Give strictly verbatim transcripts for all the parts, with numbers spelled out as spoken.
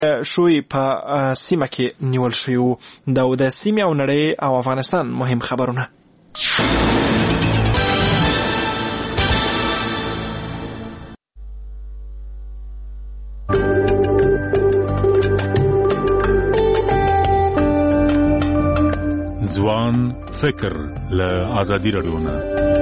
شوی په سیمه کې نیول شوی وو. دا د سیمې او نړۍ او افغانستان مهم خبرونه. ځوان فکر له آزادي رادیو نه.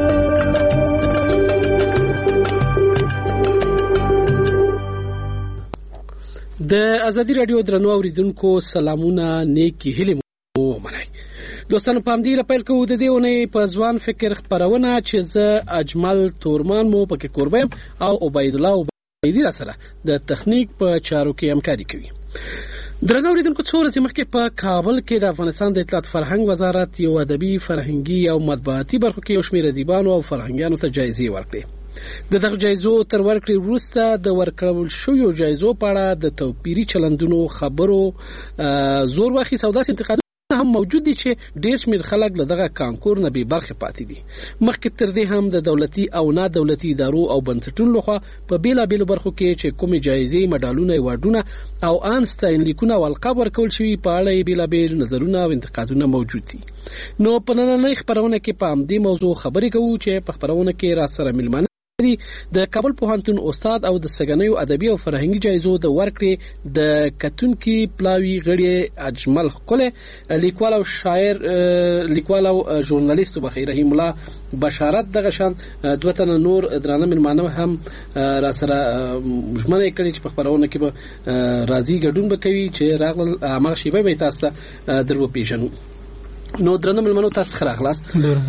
د آزادي رادیو درنو اوریدونکو سلامونه، نیکی هیلې مو منئ. دوستانو په همدې پیل کوو د دې اونۍ په ځوان فکر خپرونه چې زه اجمل تورمان مو پکې قربان او عبید الله عبیدی را سره د تخنیک په چارو کې همکاري کوي. درنو اوریدونکو څو ورځې مخکې په کابل کې د افغانستان د اطلاعات فرهنګ وزارت یو ادبي فرهنګي او مطبوعاتي برخو کې یو شمېر ادیبانو او فرهنګیانو ته جایزې ورکړې. د دغه جایزو تر ورکړې وروسته د ورکړل شویو جایزو په اړه د توپیري چلندونو خبرو زور واخیست او داسې انتقادونه هم موجود دي چې ډېر شمېر خلک له دغه کانکور نه بې برخې پاتې دي. مخکې تر دې هم د دولتي او نه دولتي ادارو او بنسټونو لخوا په بېلابېلو برخو کې چې کومې جایزې، مډالونه، ایوارډونه او ان ستاینلیکونه او القاب ورکول شوي په اړه یې بېلابېل نظرونه او انتقادونه موجود دي. نو په نننۍ خپرونه کې په همدې موضوع خبرې کوو چې په خپرونه کې را سره مېلمانه د کابل پوهنتون استاد او د سګنیو ادبي او فرهنګي جایزو د ورکړې د کتونکي پلاوي غړي اجمل خکله، لیکوال او شاعر، لیکوال او ژورنالیست بخیر رحیم الله بشارت دغه شان دوه تنه نور درانه مېلمانه هم را سره ژمنه کړې چې په خبرونه کې به راځي ګډون وکوي چې راغل هغه شیبه به تاسو درو پیژنو. نو درنه ملمنو تاسو خراغلاست.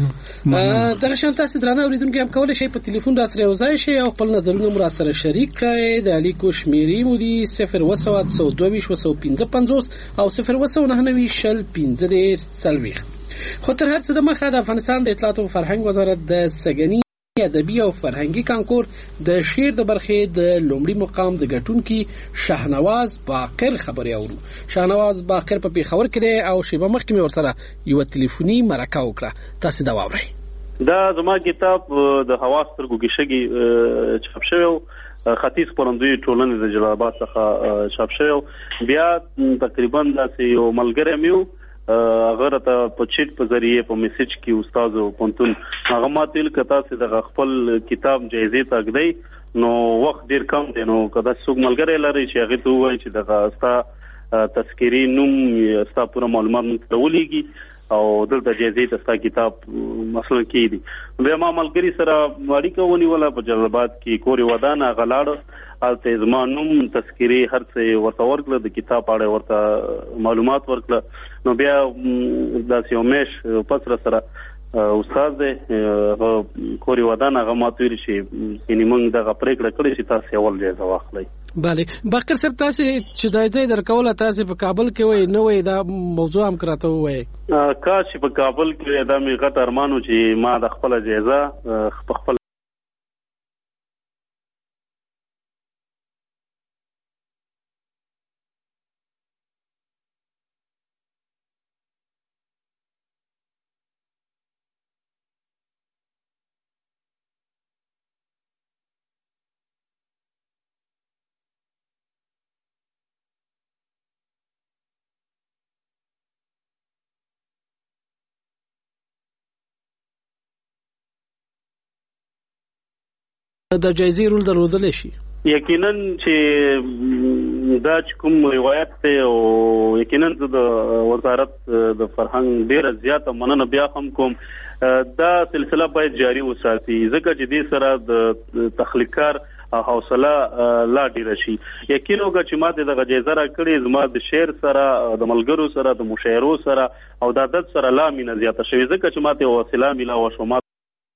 دغه شان تاسو درنه اوریدونکو هم کولای شئ په ټلیفون را سره یوځای شئ او خپل نظرونه مو را سره شریک کړئ. د الیکو شمیرې مو دي صفر اووه سوه څو دوه ویشت سو پنځه پنځوس او صفر اووه سوه نهه نوي شل پنځه دېرش څلوېښت. خو تر هر څه دمخه د افغانستان د اطلاعات او فرهنګ وزارت د سګنی ادبي او فرهنګي کانکور د شعر د برخې د لومړي مقام د ګټونکي شاهنواز باقر خبرې اورو. شاهنواز باقر په پیښور کې دی او شیبه مخکې مې ورسره یو ټلیفوني مرکه وکړه. تاسو دا واورئ. دا زما کتاب د هوا سترګو کې شګي چاپ شوی، ختیځ خپرندوی ټولنې د جلال آباد څخه چاپ شوی. بیا تقریبا داسې یو ملګری مې و هغه ته په چیټ په ذریعه په میسج کې استاد پونتون هغه ماته ویل کته چې د خپل کتاب جایزې ته اګدی نو وخت ډیر کم دی، نو کدا څوک ملګری لري چې هغه ته وایي چې دغه استا تذکری نوم استا پوره معلومات مونږ ولېږي او دلته جایزې ته استا کتاب مثلا کې دي. بیا ما ملګری سره اړیکه ونیوله په جلال آباد کې کوري ودانه غلاړ الته زما نوم تذکری هر څه ورته ورکړه، د کتاب اړه ورته معلومات ورکړه. نو بیا داسې یو میش پس را سره استاد دی کوري ودانه هغه ماته ویل چې یعنې موږ دغه پرېکړه کړې چې تاسې اول جایزه واخلئ. بله باقر صاحب، تاسې چې دا جایزه درکوله تاسې په کابل کې وایي نه وایي، دا موضوع هم که راته ووایئ. کاش چې په کابل کې دا مې غټ ارمان و چې ما د خپله جایزه په خپل د جایزې رول درلودلی شي. یقینا چې دا چې کوم روایت دی او یقینا د وزارت د فرهنګ ډیره زیاته مننه بیا هم کوم. دا سلسله باید جاری وساتي ځکه چې دې سره د تخلیقکار حوصله لا ډیره شي. یقینا وګ چې ما دغه جایزه را کړې زما د شعر سره، د ملګرو سره، د مشاعرو سره او د ادب سره لا مینه زیاته شوې ځکه چې ما ته وسیله ملاوه شو. ما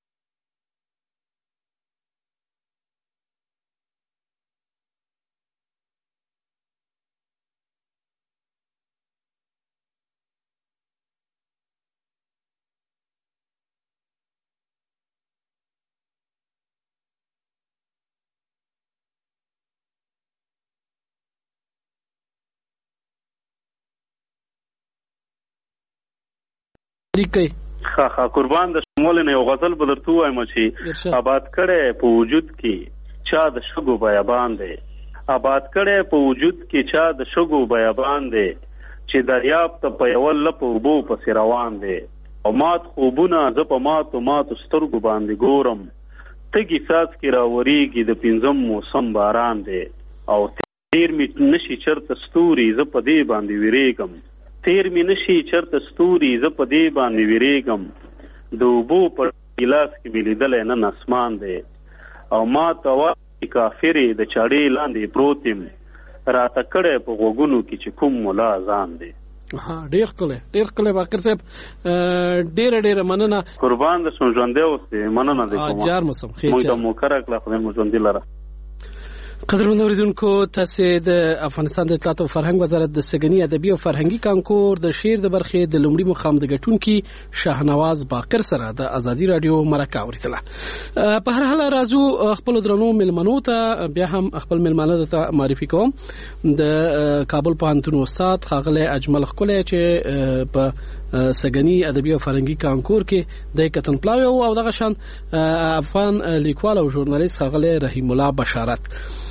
ها ها قربان د شمول نه یو غزل به درته وایم چې آباد کړي په وجود کې چا د شګو بیابان دی، آباد کړی په وجود کې چا د شګو بیابان دی چې دریاب ته په یوه لپه اوبو پسې روان دی او مات خوبونه زه په ماتو ماتو سترګو باندې ګورم تږي څاڅکي راورېږي د پنځم موسم باران دی او تیر می نشي چرته ستوري زه په دې باندې ویریږم تیر می نشي چرته ستوري زه په دې باندې ویریږم د اوبو په ګیلاس کې مې لیدلی نن اسمان دی او ما ته وایي کافرې د چاړې لاندې پروت یم راته کړی په غوږونو کې چې کوم ملا ځان دی. ډېر ښکلی ډېر ښکلی باقر صاحب ډېره ډېره مننه قربان د شم ژوندی اوسې مننه دی کومه جار مسم موږ ته مو کره کړه خدای مو ژوندي لره. قدرمن اوریدونکو تاسې د افغانستان د اطلاعات او فرهنګ وزارت د سګنی ادبي او فرهنګي کانکور د شعر د برخې د لومړي مقام د ګټونکي شاهنواز باقر سره د ازادي رادیو مرکه اوریدله. په هر حال راځو خپل درنو ملمنو ته بیا هم خپل ملمنو ته معرفي کوم. د کابل پوهنتون استاد ښاغلی اجمل ښکلی چې په سګنی ادبي او فرهنګي کانکور کې د کتن پلاوی او دغه شان افغان لیکوال او ژورنالیست ښاغلی رحیم الله بشارت.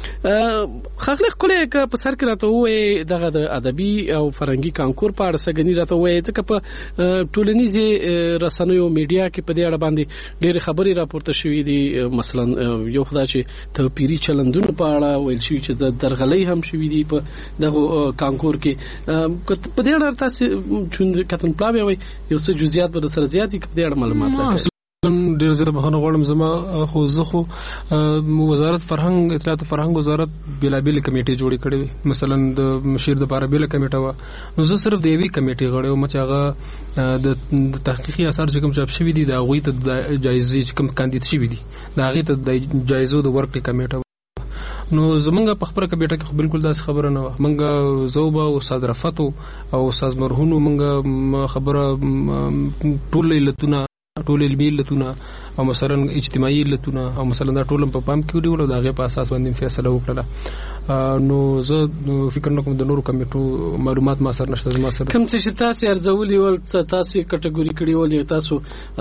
خاغلی ښکلی که په سر کې راته ووایې دغه د ادبي او فرهنګي کانکور په اړه سګني راته ووایې ځکه په ټولنیزې رسنیو میډیا کې په دې اړه باندې ډېرې خبرې راپورته شوي دي. مثلا یو خو دا چې توپیري چلندونو په اړه ویل شوي چې د درغلۍ هم شوي دي په دغه کانکور کې. په دې اړه تاسې چون کتن پلاوی وایي یو څه جزئیات به در سره زیات دي که په دې اړه معلومات راکړئ. ډیر زیات بخښنه غواړم زما خو زه خو وزارت فرهنګ اطلاعات فرهنګ وزارت بیلابیل کمیټې جوړې کړې وي. مثلا د شعر دپاره بیله کمیټه وه نو زه صرف د یوې کمیټې غړی وم چې هغه د تحقیقي اثار چې کوم چاپ شوي دي د هغوی ته د جایزې چې کوم کاندید شوي دي د هغې ته د جایزو د ورکړې کمیټه وه. نو زمونږ په خپله کمیټه کې خو بالکل داسې خبره نه وه. مونږ زه به استاد رفت او استاد مرهون مونږ خبره ټول علتونه ټول علمي علتونه او مثلا اجتماعي علتونه او مثلا دا ټول په پام کې ونیول او د هغې په اساس باندې فیصله وکړله. نو زه فکر نه کوم د نورو کمیټو معلومات ما سره نشته. زما سره کوم څه چې تاسې ارزولي ول تاسې کټګوري کړي ول یا تاسو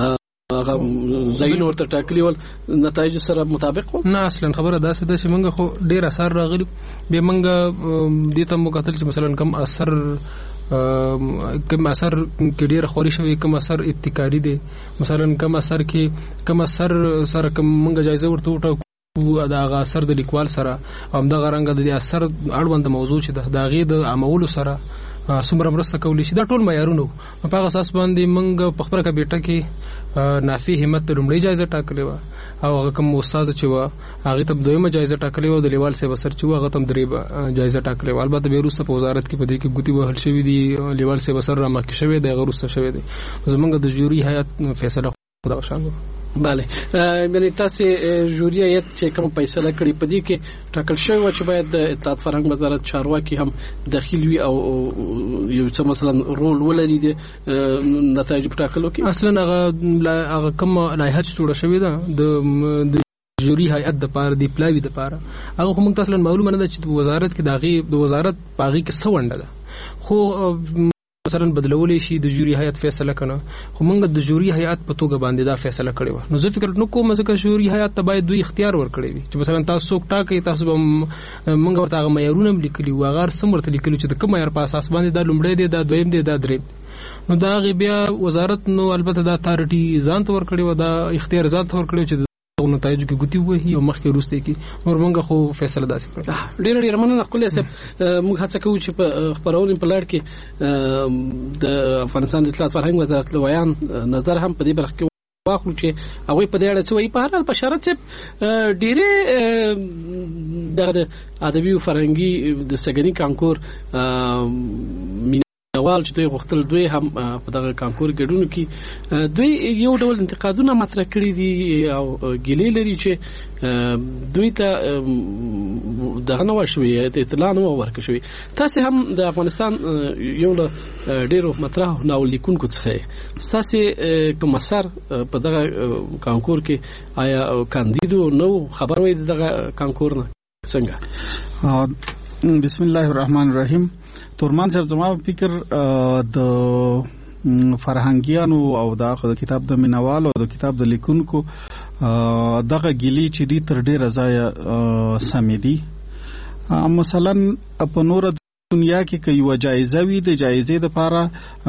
هغه ځایونه ورته ټاکلي ول نتایجو سره مطابق و؟ نه اصلا خبره داسې ده چې موږ خو ډېر اثار راغلي بیا موږ دې ته مو کتل چې مثلا کم اثر کم اثر کې ډېر خوري شوی کم اثر ابتکاري دی. مثلا کم اثر کې کم اثر سره کم موږ جایزه ورته وټاکو د هغه اثر د لیکوال سره همدغه رنګه د دې اثر اړوند موضوع چې ده د هغې د عامولو سره څومره مرسته کولی شي. دا ټول معیارونه وو. په هغه اساس باندې موږ په خپله کمیټه کې نافي همت ته لومړۍ جایزه ټاکلې وه او هغه کوم استاد چې وه هغې ته دویمه جایزه ټاکلې وه. د لیوال صاحب اثر چې وه هغه ته هم درې جایزه ټاکلې وه. البته بیا وروسته په وزارت کې په دې کې ګوتې وهل شوي دي. لیوال صاحب اثر را مخکې شوی دی هغه وروسته شوی دی. زموږ د جوري هیات فیصله خو دغه شان وه. بله یعنې تاسې جوري هیات چې کوم فیصله کړې په دې کې ټاکل شوی وه چې باید د اطلاعات فرهنګ وزارت چارواکي هم دخیل وي او یو څه مثلا رول ولري د نتایجو په ټاکلو کې. اصلا هغه هغه کومه لایحه چې جوړه شوې ده د جوري هیئت دپاره د پلاوي دپاره هغه خو موږ ته اصلا معلومه نه ده چې په وزارت کې د هغې د وزارت په هغې کې څه ونډه ده. خو مثلا بدلولی شي د جوري هیئت فیصله کنه خو موږ د جوري هیئت په توګه باندې دا فیصله کړې وه. نو زه فکر نه کوم ځکه جوري هیئت ته باید دوی اختیار ورکړی وي چې مثلا تاسو څوک ټاکئ تاسو به موږ ورته هغه معیارونه هم لیکلي وو هغه هر څه ورته لیکلي چې د کوم معیار په اساس باندې دا لومړی دی دا دویم دی دا دریم. نو د هغې بیا وزارت نو البته دا اتارټي ځان ته ورکړې وه دا اختیار ځان ته ورکړی چې نتایجو کې ګوتې ووهي او مخکې وروسته یې کړي. نور موږ خو فیصله داسې کړې. ډېره ډېره مننه ښکلی صاحب. موږ هڅه کوو چې په خپرونې په لړ کې د افغانستان د اطلاعات فرهنګ وزارت له ویان نظر هم په دې برخه کې واخلو چې هغوی په دې اړه څه وایي. په هر حال بشارت صاحب ډېرې دغه د ادبي او فرهنګي د سګني کانکور نوال چې دوی غوښتل دوی هم په دغه کانکور ګډون کې دوی یو ډول انتقادونه مطرح کړي دي او ګیلې لري چې دوی ته دغه نه وشوي اطلاع نه ورکړل شوې. تاسې هم د افغانستان یو له ډېرو مطرح ناول لیکونکو څخه ستاسې کوم اثر په دغه کانکور کې آیا کاندیدو نو خبر وای دغه کانکور نه څنګه؟ بسم الله الرحمن الرحیم. تورمان صاحب زما فکر د فرهنګیانو او د کتاب د مینوالو او د کتاب د لیکونکو دغه ګیلې چې دي تر ډیره ځایه سمې دي مثلا په نور دنیا کې کوي و جایزه وي د جایزې لپاره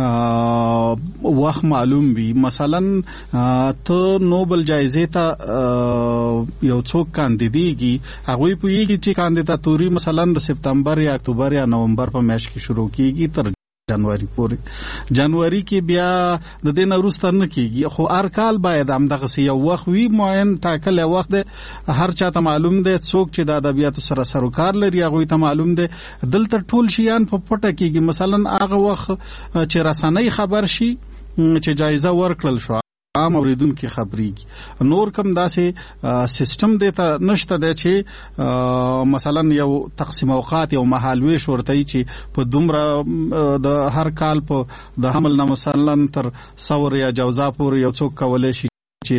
وخت معلوم وي. مثلا ته نوبل جایزې ته یو څوک کاندیدېږي هغه پوهیږي چې کاندیداتوري مثلا د سپتمبر یا اکتوبر یا نومبر په میاشت کې شروع کیږي تر جنوري پورې. جنوري کې بیا د دې نه وروسته نه کیږي خو هر کال باید همدغه یو وخت وي معین ټاکل وخت دی هر چاته معلوم دی څوک چې د ادبیاتو سره سروکار لري هغه ته معلوم دی. دلته ټول شیان په پټه کیږي. مثلا هغه وخت چې رسنۍ خبر شي چې جایزه ورکړل شو عام اوریدونکو خبريږي. نور کوم داسې سیستم دی ته نشته دی چې مثلا یو تقسیم اوقات یو مهالويش ورته چې په دومره د هر کال په د حمل نه مثلا تر ثور یا جوزا پورې یو څوک کولای شي چې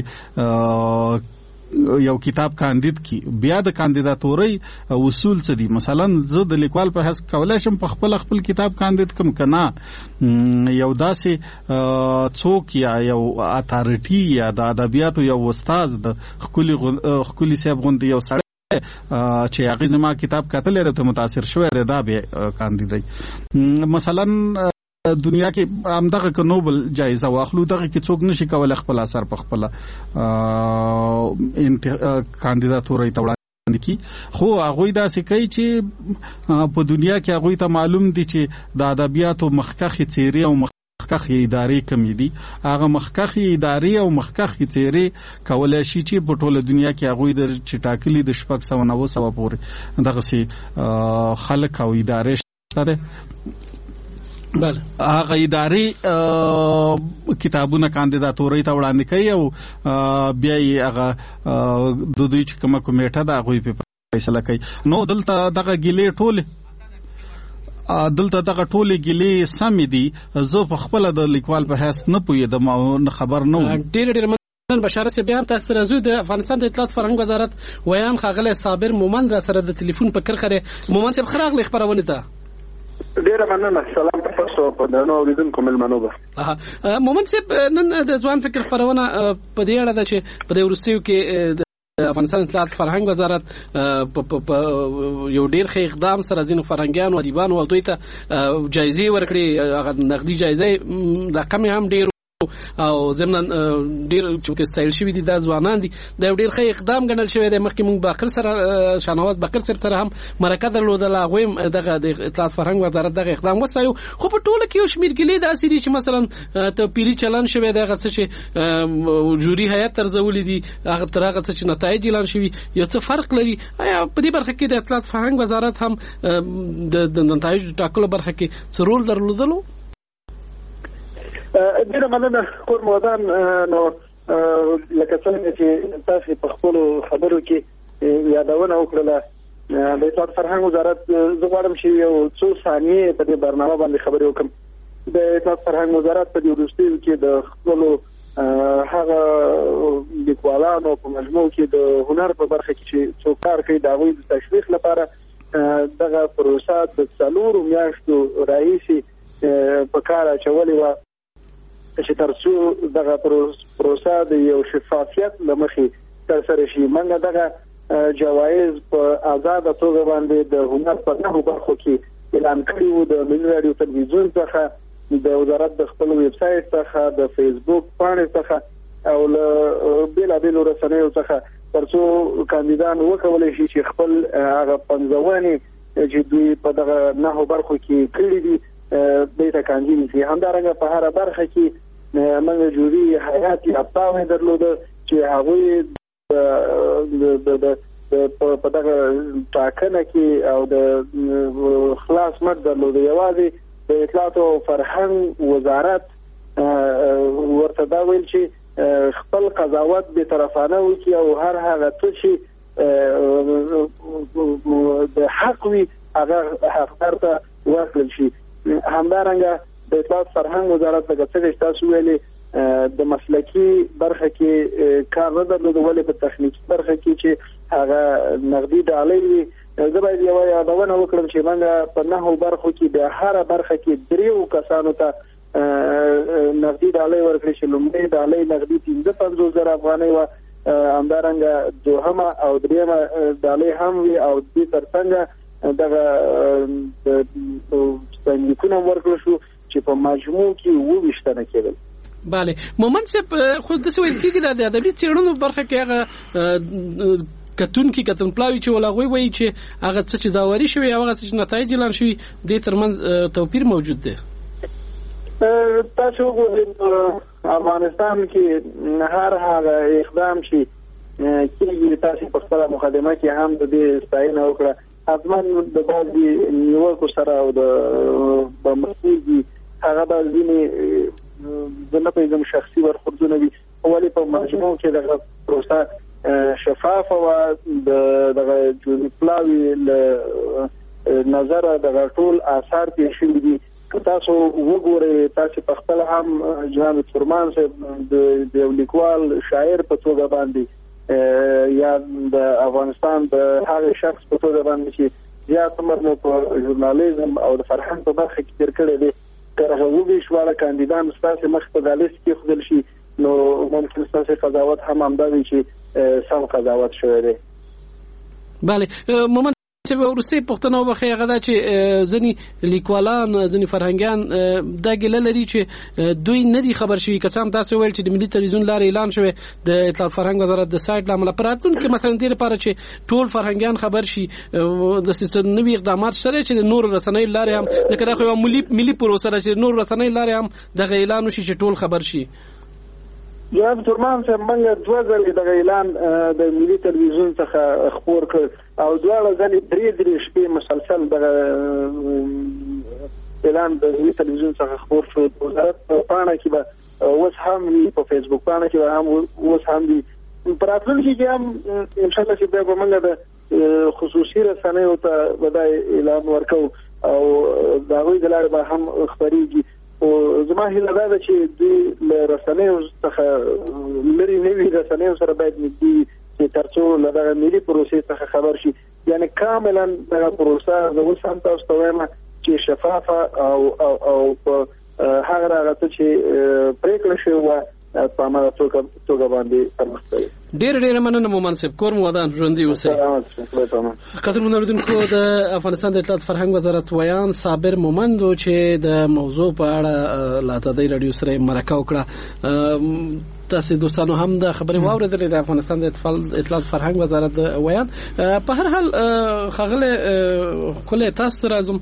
یو کتاب کاندید کی. بیا د کاندیداتوري اصول څه دي؟ مثلا زه د لیکوال په حساب کولای شم په خپل خپل کتاب کاندید کم کنه یو داسې څوک یا یو اتارټي یا د ادبیاتو یو استاد د خولي خولي صاحب غوندي یو سړی چې هغه زما کتاب کتل لري ته متاثر شوی دی دا به کاندیدای. مثلا دنیا کې همدغه ک نوبل جایزه واخلو دغه کې څوک نشي کولای خپل اثر په خپل کاندیداتوري ته وړاندې کی. خو هغه دا سکی چې په دنیا کې هغه ته معلوم دي چې د ادبیاتو مخکخي څیرې او مخکخي ادارې کمی دي. هغه مخکخي ادارې او مخکخي څیرې کولای شي چې په ټوله دنیا کې هغه د چټاکلي د شپږ سوه نوي سوه پورې دغه سي خلک او ادارې شته. بله هغه ادارې کتابونه کاندیداتوري ته وړاندې کوي او بیا یې هغه د دوی چې کومه کمیټه ده هغه په فیصله کوي. نو دلته دغه ګیلې ټول دلته دغه ټول ګیلې سم دي. زه په خپل د لیکوال په حیث نه پوهېدم او خبر نه وم. ډېر ډېر نن بشاره سي بیان تاسو راځو د افغانستان د اطلاعات فرهنګ وزارت ویان خاغله صابر مومند را سره د ټلیفون په کرخره. مومند صاحب خراغله خبرونه ته ډیره مننه. سلام تاسو په دنو اوریدونکو ملمنو به. مومند صاحب نن د ځوان فکر خبرونه په دې اړه ده چې په دې ورسیو کې د افغانستان اطلاعات فرهنګ وزارت په یو ډیر ښه اقدام سره ځینو فرهنګیانو ادیبانو او دوی ته جایزې ورکړي. هغه نقدي جایزې د کم هم ډیر او زمنن ډیر چې ستایل شوی دي د ځوانان دي د ډیر ښه اقدام ګڼل شوی دی. مخکې موږ باقر سره شانواز باقر سره هم مرکه درلودله غویم دغه د اطلاعات فرهنګ وزارت دغه اقدام وستایو. خو په ټوله کې یو شمیر ګلې داسې دي چې مثلا ته پیری چلن شوی دغه څه چې جوري هیئت ترځولې دي هغه تر هغه څه چې نتایج اعلان شوی یو څه فرق لري. آیا په دې برخه کې د اطلاعات فرهنګ وزارت هم د نتایج ټاکلو برخه کې څه رول درلودلو؟ ډیره مننه کور مودان. نو لکه څنګه چې تاسو په خپل خبرو کې یادونه وکړه د اطلاعات فرهنګ وزارت زه غواړم چې یو څو ثانیې په دې برنامه باندې خبرې وکړم. د اطلاعات فرهنګ وزارت په دې وروستیو کې د خپل هغه لیکوالانو په مجموع کې د هنر په برخه کې چې څوک کار کوي د هغوی د تشویق لپاره دغه پروسه د څلورو میاشتو راهیسې په کار اچولې وه چې ترڅو دغه پروسه د یو شفافیت لمخې ترسره شي. موږ دغه جوایز په آزاده توګه باندې د هنر په نهو برخو کې اعلان کړي وو. د ملي راډیو تلویزیون څخه د وزارت د خپل ویب سایټ څخه د فیسبوک پاڼې څخه او له بیلابیلو رسنیو څخه ترڅو کاندیدان وکولای شي چې خپل هغه پنځونې چې دوی په دغه نهو برخو کې کړي دي دوی ته کاندید شي. همدارنګه په هره برخه کې موږ جوري هیئت یافتاوې درلوده چې هغوی په دغه ټاکنه کې او د خلاص مټ درلوده. یوازې د اطلاعات او فرهنګ وزارت ورته دا ویل چې خپل قضاوت به طرفانه وکړي او هر هغه څه چې د حق وي هغه حقدار ته ورکړل شي. همدارنګه د اطلاعات فرهنګ وزارت لکه څنګه تاسو ویلي د مسلکی برخه کې کار نه درلود ولې په تخنیکی برخه کې چې هغه نقدي ډالۍ وي. زه باید یو یادونه وکړم چې موږ په نهو برخو کې د هر برخه کې دریو کسانو ته نقدي ډالۍ ورکړي چې لومړی ډالۍ نقدي پنځه پنځوس زره افغانۍ وه. همدارنګه دوهمه او دریمه ډالۍ هم وي او دې ترڅنګ دغه ستاینلیکونه ورکړل شو چې په مجموع کې اووه ویشت تنه کېدل. بله مومند صاحب خو داسې ویل کېږي دا د ادبي څېړنو برخه کې هغه کتونکي کتنپلاوي چې ول هغوی وایي چې هغه څه چې داوري شوي او هغه څه چې نتایج اعلان شوي دې ترمنځ توپیر موجود دی. تاسو وګورئ افغانستان کې هر هغه اقدام چې کېږي تاسو په خپله مقدمه کې هم د دې ستاینه وکړه حتما د بعضې نیوکو سره او د به مسئولي هغه به ځینې زه نه پوهېږم شخصي برخوردونه وي ولې په مجموع کې دغه پروسه شفافه وه د دغه جوړپلاوي له نظره دغه ټول آثار تېر شوي دي. که تاسو وګورئ تاسو په خپل هم جناب فرمان صاحب د یو لیکوال شاعر په توګه باندې یا د افغانستان د هغه شخص په توګه باندې چې زیات عمر مو په ژورنالیزم او د فرهنګ په برخه کې تېر کړی دی که هغه اووه شواړه کاندیدان ستاسې مخ په دا لیست کېښودل شي نو ممکن ستاسې قضاوت هم همدا وي چې سم قضاوت شوی دی. بله مومند چې ورسته پښتنو وبخې هغه دا چې ځنی لیکوالان ځنی فرهنګیان دا ګله لري چې دوی نه دي خبر شوي کسان تاسو ویل چې د ملي تلویزیون لارې اعلان شوی د اطلاعات فرهنګ وزارت د سایت لامل پراتون کې مثلا دې لپاره چې ټول فرهنګیان خبر شي د څه نوې اقدامات سره چې نور رسنۍ لارې هم ځکه دا خو ملي ملي پروسه چې نور رسنۍ لارې هم د اعلان وشي چې ټول خبر شي. جناب ترمان صاحب موږ دوه ځلې دغه اعلان د ملي تلویزیون څخه خپور کړ او دواړه ځلې درې درې شپې مسلسل دغه اعلان د ملي تلویزیون څخه خپور شو. وزارت په پاڼه کې به اوس هم وي په فیسبوک پاڼه کې به هم اوس هم وي په راتلونکي کې هم انشاءالله چې بیا به موږ د خصوصي رسنیو ته به دا اعلان ورکوو او د هغوی د لارې به هم خپرېږي. او زما هیله دا ده چې دوی له رسنیو څخه لرې نه وي رسنیو سره باید نږدې وي چې تر څو له دغه ملي پروسې څخه خبر شي یعنې کاملا دغه پروسه زه اوس هم تاسو ته وایم چې شفافه او او په هغه هغه څه چې پرېکړه شوې وه په هماغه توګه باندې پرمخ کوي. ډېر ډېر مننه مومند صاحب کور مو ودان ژوندي اوسئ. قدرمنو اورېدونکو د افغانستان د اطلاعات فرهنګ وزارت ویان صابر مومند چې د موضوع په اړه له ازادۍ راډیو سره مرکه وکړه تاسو دوستانو هم د خبرې واورېدلې د افغانستان د اطلاعات فرهنګ وزارت د ویان په هر حال خغله کله تاسو راځم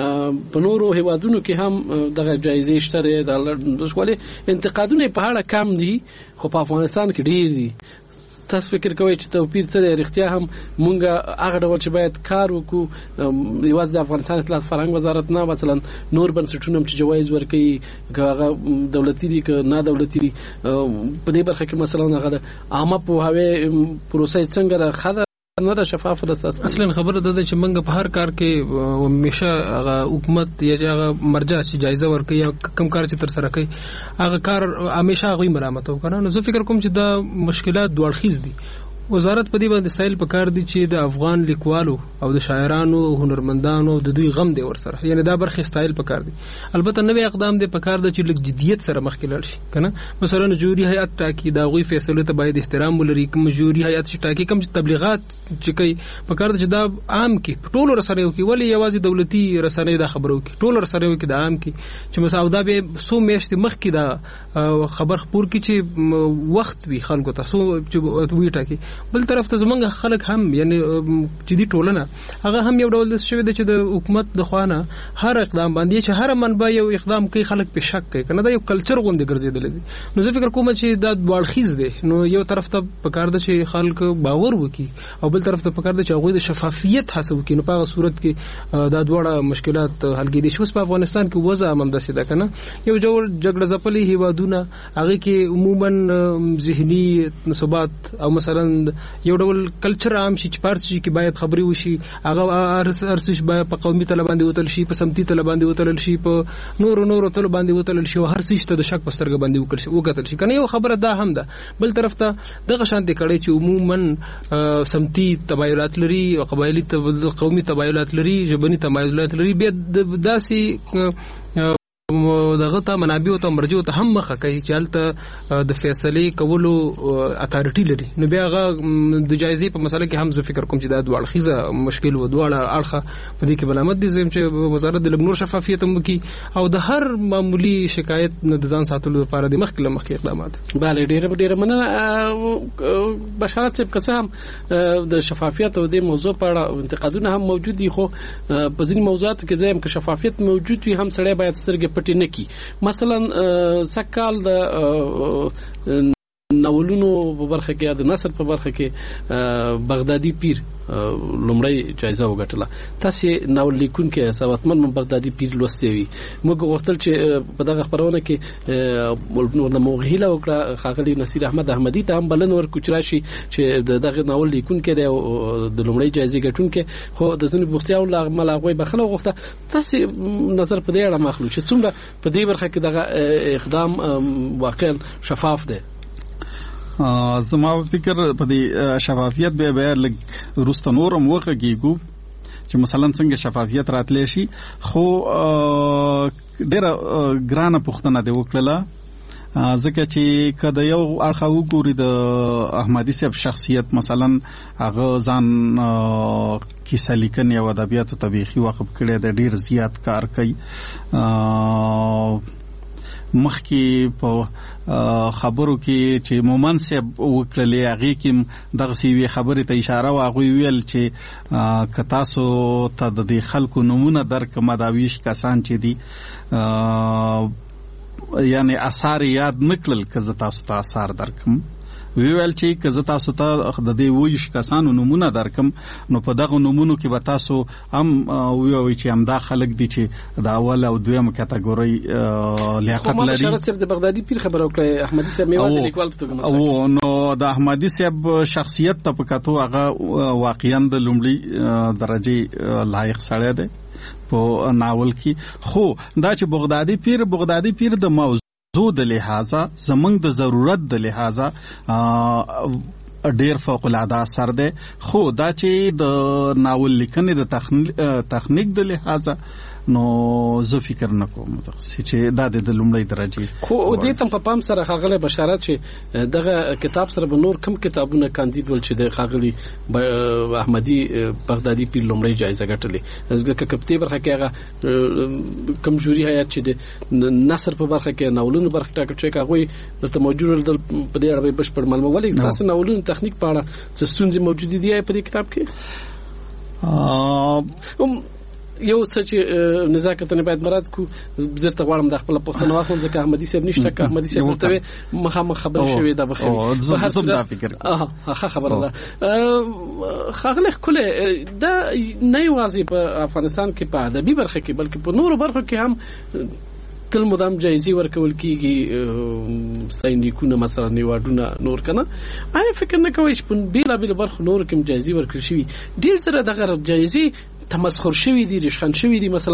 په نورو هیوادونو کې هم دغه جایزې شته د ولې انتقادونه په اړه کم دي خو په افغانستان کې ډېر دي. تاسو فکر کوئ چې توپیر څه دی؟ رښتیا هم مونږ هغه ډول چې باید کار وکړو یوازې د افغانستان اطلاعات فرهنګ وزارت نه مثلا نور بنسټونه چې جوایز ورکوي که هغه دولتي دي که نه دولتي دي په دې برخه کې مثلا هغه د عامه پوهاوی پروسه څنګه ده ښه ده نه ده شفاف ده؟ اصلا خبره ده چې موږ په هر کار کې همیشه هغه حکومت یا هغه مرجع چې جایزه ورکوي یا کم کار چې تر سره کوي هغه کار همیشه هغوی مرامت وکړي. نو زه فکر کوم چې دا مشکلات دوه اړخیز دي. وزارت په دې باندې سایل پکار دي چې د افغان لیکوالو او د شاعرانو هنرمندانو د دوی غم دی ورسره یعنی دا برخه سایل پکار دي. البته نوې اقدام دي پکار دي چې لږ جديت سره مخکې لاړ شي کنه. مثلا جوري هيئت ټاکي دا غوي فیصله ته باید احترام ولري. کوم جوري هيئت چې ټاکي کوم تبلیغات چې کوي پکار دي چې دا عام کې ټولو رسنیو کې ولی یوازې دولتي رسنیو دا خبرو کې ټولو رسنیو کې دا عام کې چې مثلا دا به سو میاشتې مخکې دا خبر خپور کې چې وخت وي خلکو ته سو چې وی ټاکي. بل طرف ته زمونږ خلک هم یعنی چې دی ټولنه هغه هم یو ډول د شوی د چې د حکومت د خوانه هر اقدام باندې چې هر منبع یو اقدام کوي خلک په شک کوي کنه دا یو کلچر غوندې ګرځیدل دي. نو زه فکر کوم چې دا دوړخیز دی. نو یو طرف ته پکار ده چې خلک باور وکړي او بل طرف ته پکار ده چې هغه د شفافیت حاصل وکړي. نو په هغه صورت کې دا دوړه مشکلات حل کېدي. شوس په افغانستان کې وضع هم داسې ده کنه یو جوړ جګړه ځپلي هیوادونه هغه کې عموما ذهني ثبات او مثلا یو ډول کلچر عام شي چې پارس شي کې باید خبري وشي هغه ارسش باید په قومي تل باندې وتل شي په سمتي تل باندې وتل شي په نور نور تل باندې وتل شي هر څه ته د شک پسترګ باندې وکړي وکړل شي کنه. یو خبره ده هم ده. بل طرف ته دغه شانتي کړي چې عموما سمتي تبايلات لري او قبایلی قومي تبايلات لري ژبني تبايلات لري به داسي دغه ته منابع او مرجو ته هم مخه کوي چې هلته د فیصله کولو اتارټي لري. نو بیا هغه د جایزې په مسله کې هم زه فکر کوم چې دا دوه اړخیزه مشکل و دوه اړخه په دې کې بلامت دي زم چې وزارت د لګنور شفافیت هم کوي او د هر معمولی شکایت نه د ځان ساتلو لپاره د مخکې له مخکې اقدامات. بله ډېر ډېر مننه بشارت صاحب. که څه هم د شفافیت او د موضوع په اړه انتقادونه هم موجود دي خو په ځینې موضوعاتو کې ځایم که شفافیت موجود وي هم سړی باید سترګې پټې نه کړي. مثلا سکال د ناولونو په برخه کې یا د نثر په برخه کې بغدادي پیر لومړی جایزه وګټله. تاسو ناول لیکونکي سواتمن بغدادي پیر لوستي وي. موږ غوښتل چې په دغه خبرونه کې نور د موغهیله وکړه خاغلی نصیر احمد احمدی ته هم بلنه ورکړو چې راشي چې دغه ناول لیکونکي د لومړی جایزه ګټونکي خو د ځینې بوختیاو لغمل هغه بخنه وغوښته. تاسو نظر په دې اړه مخلو چې څومره په دې برخه کې دغه اقدام واقعا شفاف دی؟ زما فکر په دې شفافیت به به لګ روسته نورم وکړو چې مثلا څنګه شفافیت راتلی شي. خو ډېر ګرانه پوښتنه دی وکړه ځکه چې کله یو اړخ وګوري د احمدي صاحب شخصیت مثلا هغه ځان کیسه لیکنې او ادبیات طبيخي وقف کړي د ډېر زیات کار کوي. مخکې په خبرو کې چې مومن صاحب وکړلې هغه کې دغه سی خبره ته اشاره واغوي ویل چې کتاسو ته د خلکو نمونه درک مداویش کسان چې دي یعنی آثار یاد نکړل که تاسو ته آثار درکم ویل چې که تاسو ته د دې ویش کسانو نمونه درکم نو په دغه نمونو کې به تاسو هم ویوي چې هم دا خلک دي چې د اول او دویم کټګوري لیاقت لري. بشارت صاحب د بغدادي پیر خبره وکړه احمدي صاحب میوه لیکوال په توګه او نو د احمدي صاحب شخصیت ته په کتو هغه واقعا د لومړي درجه لایق سړی دی په ناول کې. خو دا چې بغدادي پیر بغدادي پیر د موضوع زو د لحاظه زمنګ د ضرورت د لحاظه ډیر فوق العاده اثر دی. خو دا چې د ناول لیکنې د تخنیک د لحاظه نو زه فکر نه کوم چې دا د لومړی درجه. خو دې تم په پام سره خاغله بشارت چې دغه کتاب سره به نور کم کتابونه کاندید ول چې د خاغلی احمدی بغدادي پیر لومړی جایزه ګټلې. ځکه کپتی برخه کې هغه کمزوري حیات چې د نثر په برخه کې ناولونو برخه ټاکل چې هغه د موجوده د په دې اړه بشپړ معلومات ولې تاسو ناولونو تخنیک په اړه څه ستونزې موجود دي په دې کتاب کې؟ یو څه چې نزاکت نه باید مراد کو زرت غواړم د خپل پښتنو واخلم ځکه احمدي صاحب نشته که احمدي صاحب ته مخامخ خبر شوی دا بخیر زه دا فکر اه ښه خبره ده. خاغله کله دا نه یوازې په افغانستان کې په ادبي برخه کې بلکې په نورو برخو کې هم تل مدام جایزي ورکول کیږي. ستاینلیکونه مثلا نیوادونه نور کنه آیا فکر نه کوئ چې په بیل بیل برخو نور کوم جایزي ورکړي شي ډیر سره دغه جایزي تمسخر شوی دي رشخند شوی دي. مثلا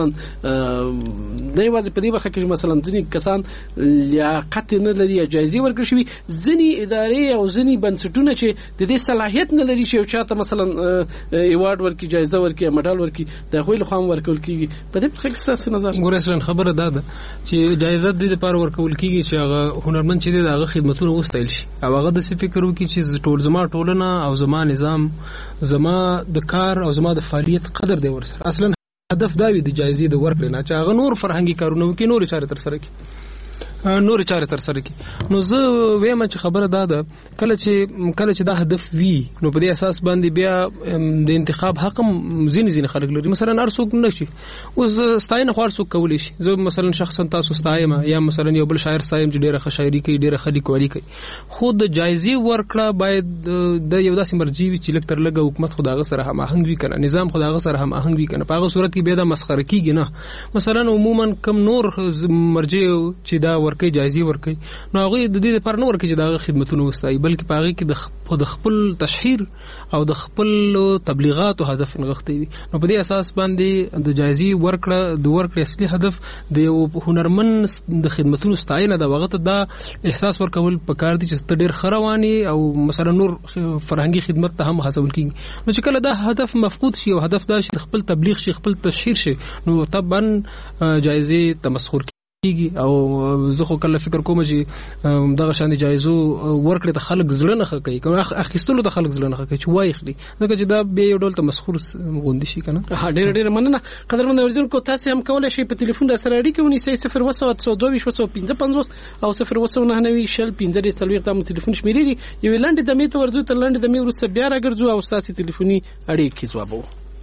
د یوازې په دې برخه کې مثلا ځینې کسان لیاقت نه لري جایزي ورکړي شوی ځینې ادارې او ځینې بنسټونه چې د دې صلاحیت نه لري چې چاته مثلا ایوارډ ورکړي جایزه ورکړي مډال ورکړي د خپل خام ورکول کیږي. په دې برخه کې ستاسو نظر؟ ګوره اصلا خبره ده چې جایزه د لپاره ورکول کیږي چې هغه هنرمند چې دغه خدمتونه وستایل شي او هغه د فکر وکړي چې ټول زما ټولنه او زما نظام زما د کار او زما د فعالیت قدر دی ورسره. اصلا هدف دا وي د جایزې د ورکړې نه چې هغه نور فرهنګي کارونه وکړي نور چارې تر سره کړي نور چارې تر سره کړي. نو زه وایم چې خبره دا ده کله چې کله چې دا هدف وي نو په دې اساس باندې بیا د انتخاب حق زین زین خلک لري. مثلا هر څوک نشي اوس ستاینه خو هر څوک کولی شي. زه مثلا شخصا تاسو ستایم یا مثلا یو بل شاعر ستایم چې ډیره ښه شاعري کوي ډیره ښه لیکوالي کوي. خو د جایزې ورکړه باید د یو داسې مرجع وي چې لکه تر لږه حکومت خو دغه سره هم آهنګ وي کنه نظام خو دغه سره هم آهنګ وي کنه. په هغه صورت کې بیا د مسخره کیږي نه. مثلا عموما کم نور مرجع چې دا ورکړي جایزې ورکړي نو هغه د دې لپاره نه ورکړي چې دا خدمتونه وستایي بلکې په هغه کې د خپل تشهیر او د خپل تبلیغاتو هدف نغښتي وي. نو په دې اساس باندې د جایزې ورکړه د ورکړې اصلي هدف د یو هنرمند د خدمتونو ستاینه د وخت دا احساس ورکول پکار دي چې ډېر خرواني او مثلا نور فرهنګي خدمت ته هم حاصل کیږي. نو چې کله دا هدف مفقود شي او هدف دا شي خپل تبلیغ شي خپل تشهیر شي نو طبعا جایزې تمسخر او زه خو کله فکر کوم چې دغه شان جایزو ورکړه د خلک زړه نه کوي کوم اخیستلو د خلک زړه نه کوي چې وای خلی دغه چې دا به یو ډول تمسخر غوندي شي کنه. ډېر ډېر مننه قدرمن اوریدونکو، تاسو هم کولای شئ په ټلیفون د سره اړیکه ونیسئ صفر وسو څو دوه وسو پنځه پنځوس او صفر وسو نه نوي شل پنځه څلوېښت تم ټلیفون شمیرې دي. یو لاندې د میته ورځو تر لاندې د می ورسته بیا راګرځو او تاسو ټلیفوني اړیکې ځوابو.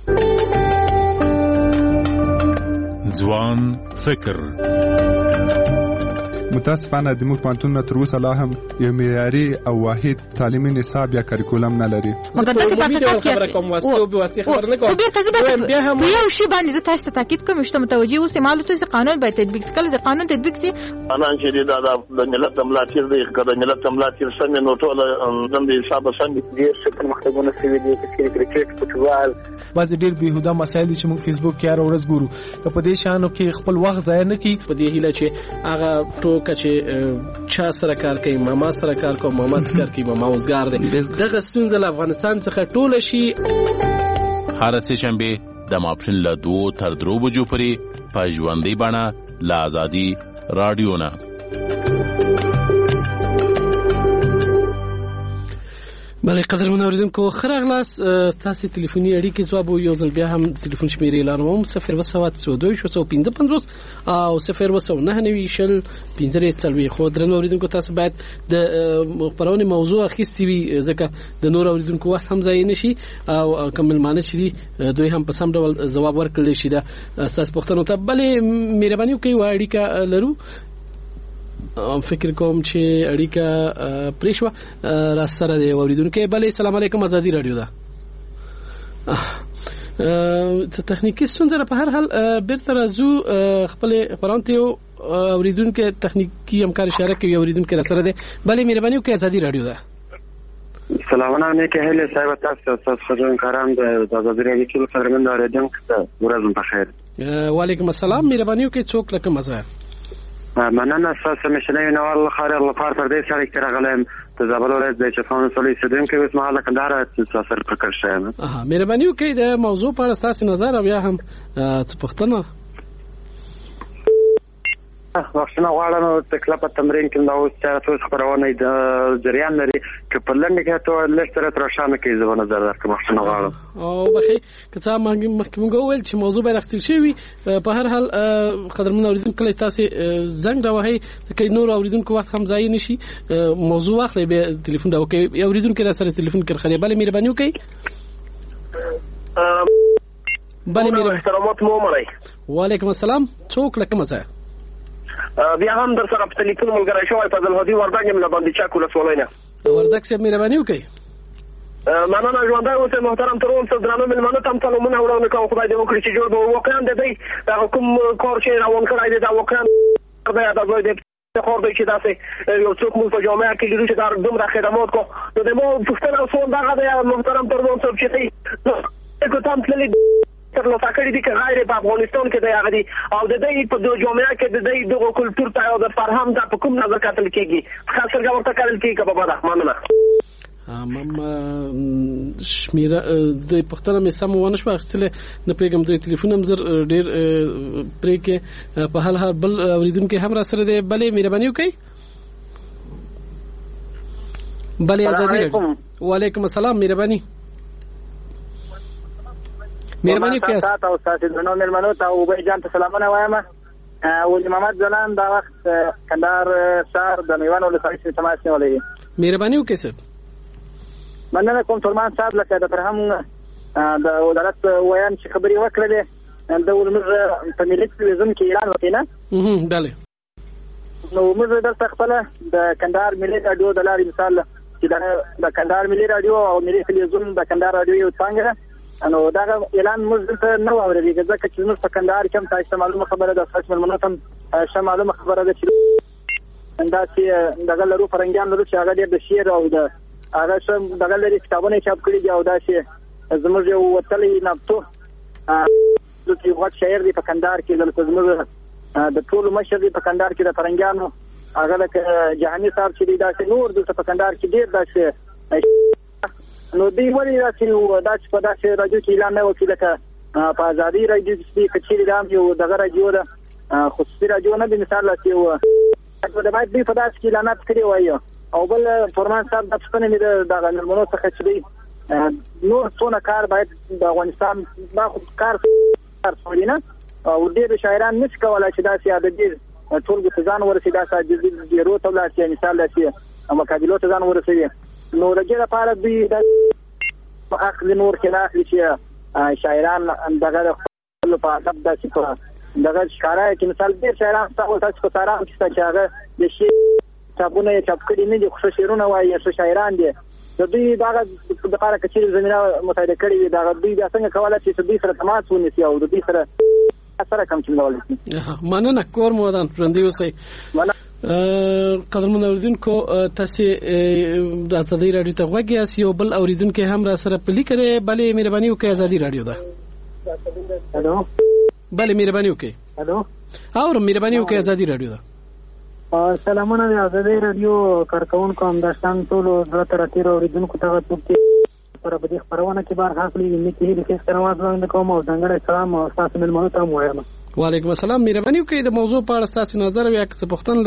ځوان فکر. متاسفانه د موږ پانتون تر اوسه لا هم یو معیاري او واحد تعلیمي نصاب یا کریکولم نه لري. مقدسه په خبره کوم واسطه به واسطه خبر نه کوم. بیا هم یو شی باندې زه تاسو ته تاکید کوم چې متوجي اوسئ معلومات چې قانون باید تطبیق کړي. د قانون تطبیق سي انا چې دا د ملت ملاتیر دی کله ملت ملاتیر څنګه نو ټول د حساب څنګه دي چې پرمختګونه سوي دي چې کرکټ فوټبال بعض ډېر بهوده مسایل چې موږ فیسبوک کې هر ورځ ګورو که په دې شانو کې خپل وخت ضایع نه کړي. په دې هیله چې هغه ټوکه چې چا سره کار کوي ماما سره کار کوي ماما سره کار کوي ماما اوسګار دی دغه ستونزه له افغانستان څخه ټوله شي. هر څه شنبه د ماپښین له دوه تر درو بجو پورې په ژوندۍ بڼه له آزادي رادیو نه. بله قدرمن اوریدونکو، ښه راغلاست. تاسو ټلیفوني اړیکې ځواب یو ځل بیا هم ټلیفون شمیرې اعلانوم صفر وسو څو دوه شو پنځه پنځوس او صفر وسو نه نوي شل پنځه څلوېښت. خو درنو اوریدونکو تاسو باید د خبرونې موضوع اخیستې وي ځکه د نور اوریدونکو وخت هم ضایع نشي او کوم ملمانه چې دي دوی هم په سم ډول ځواب ورکړلی شي. دا تاسو پوښتنو ته بلې مهرباني وکړئ و اړیکه لرو. فکر کوم چې اړیکه پریښوه را سره دی اوریدونکو. بلې سلام علیکم ازادي رادیو ده. څه تخنیکی ستونزه په هر حال بیرته راځو خپل خبرانته اوریدونکو تخنیکی همکار اشاره کوي اوریدونکو را سره دی. بلې مهرباني وکړئ ازادي رادیو ده. سلامونه نیکه هله صاحب تاسو تاسو خبرون کاران د ازادي رادیو کې قدرمن اوریدونکو ورځ په خیر. وعلیکم السلام مهرباني وکړئ څوک لکه مزه مننه تاسو مشنوي نوال خارج لپاره پر دې سره کې راغلم ته زابل ولایت د چفان سولې سدن کې اوس مهاله کندهار تاسو سره فکر شایم. اها مهرباني وکړئ د موضوع په اړه تاسو نظر او یا هم څه پوښتنه وختونه غواړم تکلا په تمرین کې دا اوس تاسو خبرونه د جریان لري چې په لنډ کې ته لښتره تر شامه کې زو نظر درکړم وختونه غواړم. او بخي که څه مخکې مونږ وویل چې موضوع به راخستل شي په هر حال قدرمن اوریدونکو کله تاسو زنګ راوهي چې نور اوریدونکو وخت هم ضایع نشي موضوع واخلې به ټلیفون دا وکي اوریدونکو را سره ټلیفون کړ خلې بل مهرباني وکي. بل مهرباني احترامات مو مړی. وعلیکم السلام څوک لکه مزه بیا هم در سره په ټلیفون ملګری شوی په دلهدي وردګ یم له باندې چا کوله سولینه وردګ سره مهرباني وکړئ. مننه ژوندی اوسئ محترم تر اوسه درنو مېلمانو ته هم سلامونه وړاندې کوم. خدای دې وکړي چې جوړ به واقعا د دوی دغه کوم کار چې روان کړی دی دا واقعا دی دا زوی دی خور دی چې داسې یو څوک موږ په جامعه کې لیدو چې دا دومره خدمات کو نو د ما پوښتنه او سوال دغه دی محترم ترمن صاحب چې دی کوم تللی تر نو فکرې دي چې غیر په افغانستان کې دی هغه دی او د دې په دوه جامعه کې د دې دغه کلچر ته او د فرهنګ ته په کوم نظر کتل کېږي خاص کر ورته کتل کېږي که بابا رحمانه مم شمیره د پښتنه مې سم ونه شو اخستله نه پیغام د ټلیفون هم زر ډیر پرې کې په حال حال بل اوریدونکو هم را سره دی. بلې مهرباني وکړئ. بلې ازادي. وعلیکم السلام مهرباني مهرباني وکړئ. تاسو تاسو د نو مېلمنو ته او به جان ته سلامونه وایم. ولې محمد زلان دا وخت کندهار شهر د میوان ولسوالۍ څخه تماس نیولې. مهرباني وکړئ صاحب. مننه کوم فرمان صاحب لکه د فرهنګ د وزارت ویان چې خبري وکړه د ولمر په ملي تلویزیون کې اعلان وکړ نه بله نو موږ د خپل د کندهار ملي رادیو د لارې مثال چې د کندهار ملي رادیو او ملي تلویزیون د کندهار رادیو یو څنګه نو دا اعلان موږ ته نو اورېږي ځکه چې موږ په کندهار کې هم تاسو معلومه خبره ده تاسو ملمنو ته معلومه خبره ده چې دا چې دغه لرو فرنګیان لرو چې هغه د شعر او د هغه شم دغه لري کتابونه چاپ کړي دي او دا چې زموږ یو وتلې نبتو د یو غټ شاعر دی په کندهار کې د زموږ د ټولو مشر دی په کندهار کې د فرنګیانو هغه د جهاني صاحب چې دی دا چې نور د په کندهار کې ډیر دا چې نو دی ولی دا چې دا چې په داسې راډیو کې اعلان نه وکړي لکه په ازادي راډیو کې چې دا یو دغه راډیو ده خصوصي راډیو نه د مثال لاسي و د باید دوی په داسې کې اعلانات کړي وایي او بل فرمان صاحب د پښتنې مې د دغه مېلمنو څخه چې دی نور څونه کار باید د افغانستان دا خو کار کار سړي نه او ډېر شاعران نشي کولی چې داسې ادبي ټولګو ته ځان ورسوي داسې ډېرو ته ولاړ شي مثال داسې مقابلو ته ځان ورسوي نو د دې لپاره دوی د اخلي نور کې نه اخلي چې شاعران دغه د خپلو په ادب داسې په دغه ښکاره کې مثال ډېر شاعران ستا خو تاسو په سارام کې شته چې هغه د شعر کتابونه یې چاپ کړي نه دي خو شعرونه وایي ښه شاعران دي د دوی دغه دپاره که چېرې زمینه متحده کړې وي دغه دوی بیا څنګه کولی چې دوی سره تماس ونیسي او د دوی سره سره کم چملولی شي مننه کور مو ودان ژوندي اوسئ قدرمن اوریدونکو تاسې د ازادي راډیو ته غوږ یاست یو بل اوریدونکی هم را سره په لیکه دی بلې مهرباني وکړئ ازادي راډیو ده هلو بلې مهرباني وکړئ هلو اورم مهرباني وکړئ ازادي راډیو ده سلامونه د ازادي راډیو کارکونکو همداشتان ټولو زړه ته راتېرو اورېدونکو ته هغه څوک چې پر په دې خپرونه کې برخه اخلي نیکې هیلې ښایسته نواز وړاندې کوم او ځانګړی سلام او ستاسو مېلمنو ته هم وایم وعلیکم السلام مهرباني وکړئ د موضوع په اړه ستاسو نظر او یا که څه پوښتنه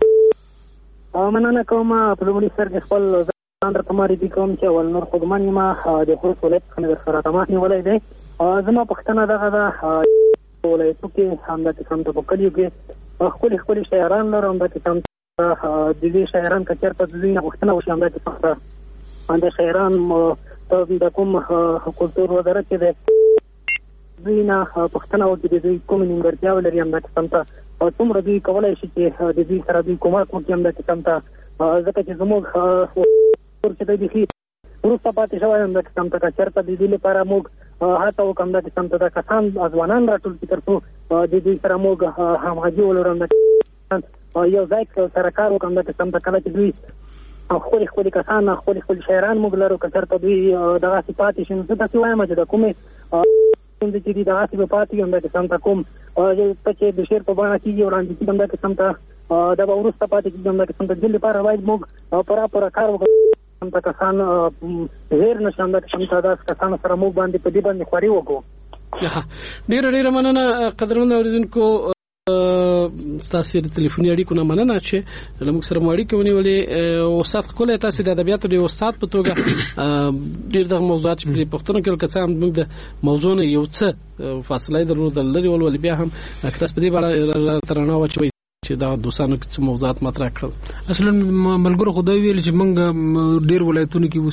لرئ مننه کوم په لومړي سر کې خپل ځان درته معرفي کوم چې اول نور خوږمن یم د خوست ولایت څخه مې درسره تماس نیولی دی زما پوښتنه دغه ده ولایتو کې همدا قسم ته په کلیو کې خپل خپل شاعران لرم د قسم د دې شاعران که چېرته د دوی نه پوښتنه وشي همدا قسم ته د شاعران د کوم کلتور وزارت چې دی دوی نه پوښتنه وکړي د دوی کومې نیمګړتیاوې لري همدا قسم ته څومره دوی کولی شي چې د دوی سره دوی کومک وکړي همدا قسم ته ځکه چې زموږ کور چې دی بیخي وروسته پاتې شوی همدا قسم ته که چېرته د دوی لپاره موږ هڅه وکړو همدا قسم ته دا کسان ځوانان راټول کړي تر څو د دوی سره موږ همغږي ولرو همدا یو ځای کې سره کار وکړو همدا قسم ته کله چې دوی خپل خپل کسان خپل خپل شاعران موږ لرو که چېرته دوی دغسې پاتې شي نو زه داسې وایم چې د کومې چې دي دغسې به پاتې وي همدا قسم ته کوم ته چې د شعر په بڼه کېږي وړاندې کېږي همدا قسم ته دا به وروسته پاتې کېږي همدا قسم ته دې لپاره باید موږ پوره پوره کار وکړو همدا کسان هېر نه شي همدا قسم ته داسې کسانو سره موږ باندې په دې باندې خواري وکړو ډېره ډېره مننه قدرمن اورېدونکو ستاسو د ټلیفوني اړیکو نه مننه چې له موږ سره مو اړیکې ونیولې استاد ښکلی تاسې د ادبیاتو د استاد په توګه ډېر دغه موضوعات چې پرې پوښتنه کوي که څه هم موږ د موضوع نه یو څه فاصله یې درلودل لرې ولولې بیا هم که تاسو په دې باره راته رڼا واچوئ چې دا دوستانو کې څه موضوعات مطرح کړل اصلا ملګرو خدای ویل چې موږ ډېر ولایتونو کې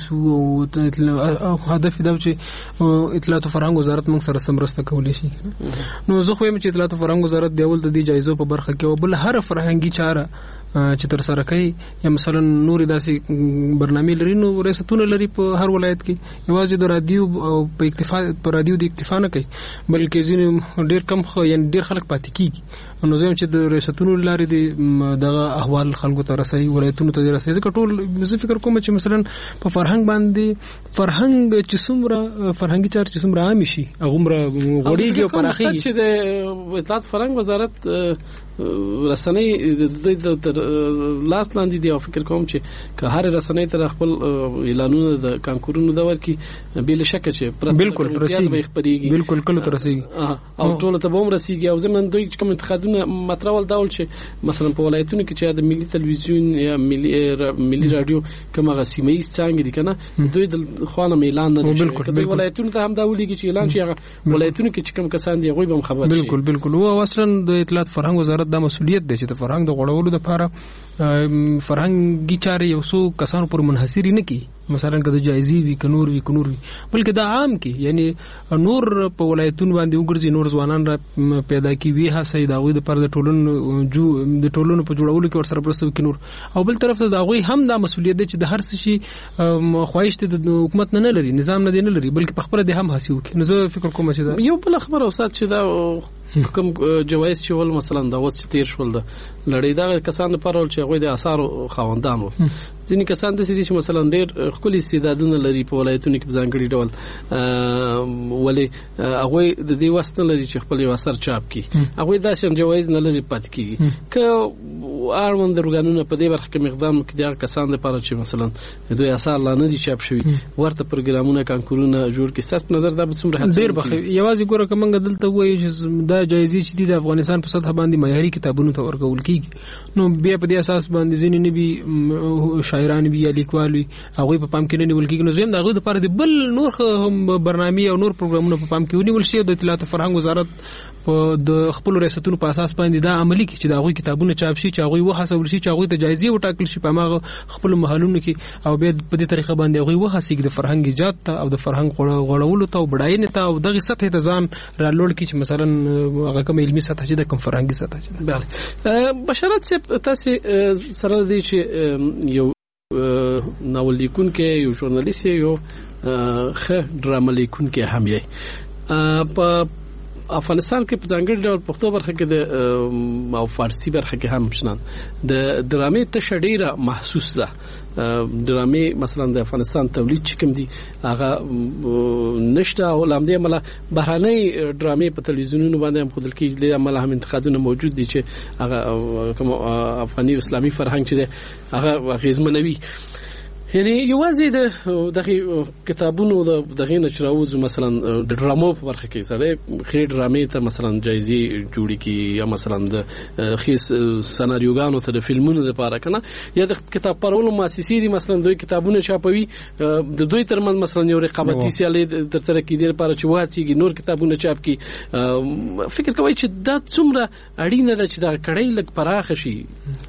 وسو او هدف دا چې اطلاعات او فرهنګ وزارت موږ سره سمرسته کولی شي نو زه خو یم چې اطلاعات او فرهنګ وزارت دی ول د دې جایزو په برخه کې او بل هر فرهنګي چاره چې تر سره کوي یا مثلا نور داسې برنامه لري نو ریاستونه لري په هر ولایت کې یوازې د رادیو په اکتفا پر رادیو د اکتفا نه کوي بلکې ځینې ډېر کم خو یعنی ډېر خلک پاتې کیږي نو زه چې د ریاستونو لارې د دغه احوال خلکو ته رسي ولایتونو ته رسي ځکه ټول زه فکر کوم چې مثلا په فرهنګ باندې فرهنګ چې څومره فرهنګي چارې چې څومره عام شي هغومره غوړېږي او پراخېږي چې د اطلاعات فرهنګ وزارت رسنۍ د لاس لاندې دی او فکر کوم چې که هر رسنۍ تر خپل اعلانونه د کانکورونو د ورکی بل شک چې بالکل رسیږي خبريږي بالکل کله تر رسیږي او ټول ته به رسیږي او زمون دوی کوم انتقادونه متراول داول چې مثلا په ولایتونو کې چې د ملي تلویزیون یا ملي ملي رادیو کومه غسیمه څنګه دي کنه دوی د خوانه اعلان نه بالکل دوی ولایتونو ته هم دا ولېږي چې اعلان شي هغه ولایتونو کې چې کوم کسان دي غوي به خبر شي بالکل بالکل او اصلا د اطلاعات فرهنګ وزارت د مسؤلیت دی چې د فرهنګ د غوړولو لپاره فرهنګي چارې یو څو کسانو پر منحصر نه کی مثلا کده جایزي وی کنور وی کنور وی بلکې دا عام کی یعنی نور په ولایتونو باندې وګرځي نور ځوانان را پیدا کی وی هڅه دا غوي د پر د ټولن جو د ټولن په جوړولو کې ور سره پرستو کی نور او بل طرف ته دا غوي هم دا مسؤلیت دی چې د هر څه شي خواهش ته د حکومت نه لري نظام نه دی نه لري بلکې په خبره د هم حسي وکي نو زه فکر کوم چې دا یو بل خبره استاد چې دا کوم جوایز چې ول مثلا دا وڅ تیر شول دا لړۍ دا کسان لپاره چې غوي د آثار خواندانو ځینې کسان د سړي چې مثلا ډېر خپل استعدادونه لري په ولایتونو کې ځانګړي ډول ولې هغه د دې واسطه لري چې خپل یو اثر چاپ کړي هغه داسې جوایز نه لري پات کیږي که اړوند ارګانونه په دې برخه کې مقدام کې د کسان لپاره چې مثلا دوی اثار لا نه دي چاپ شوی ورته پروګرامونه کانکورونه جوړ کړي ستاسو نظر دا به څومره ډیر بخي یوازې ګوره کومه دلته وایي چې دا جایزې چې د افغانستان په سطح باندې معیاري کتابونو ته ورکول کیږي نو بیا په دې اساس باندې ځینې نبي شاعران وي یا لیکوال وي هغه په پام کې نه نیول کیږي نو زم دغه لپاره د بل نور هم برنامه او نور پروګرامونه په پام کې ونیول شي د اطلاعات فرهنګ وزارت په د خپل ریاستونو په اساس باندې دا عملی کې چې دا غوي کتابونه چاپ شي چې هغه وحاسب شي چې هغه ته جایزې وټاکل شي په ماغه خپل محلونو کې او به په دې طریقه باندې هغه وحاسب د فرهنګ ایجاد ته او د فرهنګ غوړولو ته او بډاینې ته او دغه سطح ته ځان را لوړ کی چې مثلا هغه کوم علمي سطح چې د کوم فرهنګي سطح چې بله بشارت صاحب تاسو سره دي چې یو ناول لیکون کې یو ژورنالیست یو خه ډرامه لیکون کې هم یې په افغانستان کې په ځانګړي ډول پښتو برخه کې د او فارسی برخه کې هم شنن د ډرامې ته شډیره محسوس ده ډرامې مثلا د افغانستان تولید چې کوم دي هغه نشته او لامدې عمله بهراني ډرامې په تلویزیونونو باندې هم خودل کېږي د عمله هم انتقادونه موجود دي چې هغه کوم افغاني اسلامي فرهنګ چې ده هغه غیزمنوي یعنی یوازې د دغه کتابونو د دغه نشراوز مثلا د ډرامو په برخه کې سره خیر ډرامې ته مثلا جایزې جوړې کی یا مثلا د خیس سناریوګانو ته د فلمونو لپاره کنه یا د کتاب پرونو مؤسسې دي مثلا دوی کتابونه چاپوي د دوی ترمن مثلا یو رقابتي سیالي تر سره کېدل لپاره چې واتیږي نور کتابونه چاپ کی فکر کوي چې دا څومره اړینه ده چې دا کړي لک پراخ شي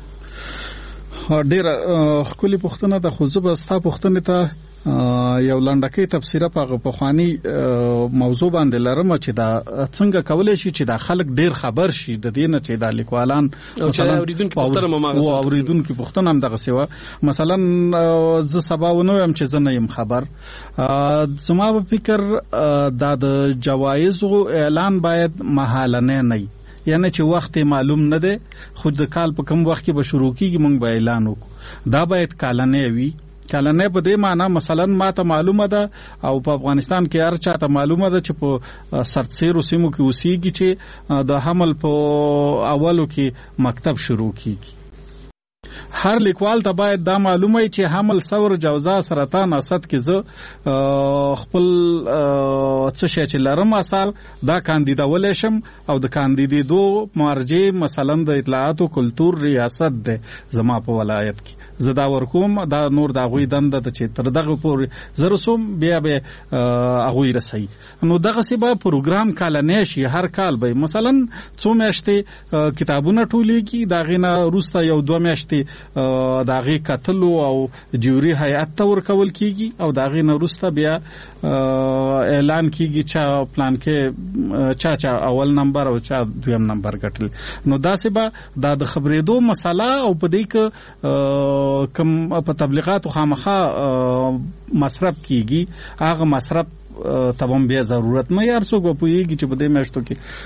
ډیر خولي پښتنه د خوځب استا پښتنه ته یو لنډکې تفسیره په غوښنی موضوع باندې لرم چې دا څنګه کولای شي چې دا خلک ډیر خبر شي د دې نه چې د لیکوالان مثلا اوریدونکو پښتنه مماغه او اوریدونکو پښتنه هم دغه سیوا مثلا ز سبا ونو هم چې زنه يم خبر زما په فکر دا د جوایز اعلان باید محالنه نه یعنی چې وخت معلوم نه ده خود د کال په کوم وخت کې به شروع کیږي موږ به اعلان وکړو دا باید کالنه وي کالنه په دې معنی مثلا ماته معلومه ده او په افغانستان کې هر چاته معلومه ده چې په سرتسیرو سیمو کې اوسېږي چې د حمل په اولو کې مکتب شروع کیږي هر لیکوال ته باید دا معلومه چې حمل ثور جوزا سرطان اسد کې زه خپل څه شي چې لرم اثر دا کاندیدول شم او د کاندیدو مرجع مثلا د اطلاعات او کلچر ریاست ده زما په ولایت کې زدا ورکوم دا نور دا غوي دند ته چې تر دغه پورې زرسوم بیا به اغوي رسي نو دغه سی به پروګرام کالنه شي هر کال به مثلا څو میاشتې کتابونه ټولېږي دا غینه روسته یو دوه میاشتې دا غي کتلو او جوري هيئت ته ورکول کیږي او دا غینه روسته بیا اعلان کیږي چې پلان کې چا چا اول نمبر او چا دویم نمبر ګټل نو دا سی به دا د خبرېدو مسله او په دې کې کم په تبلیغات او خامخا مصرف کیږي هغه مصرف تبم بیا ضرورت نه یار څوک په یږي چې په دې میاشتو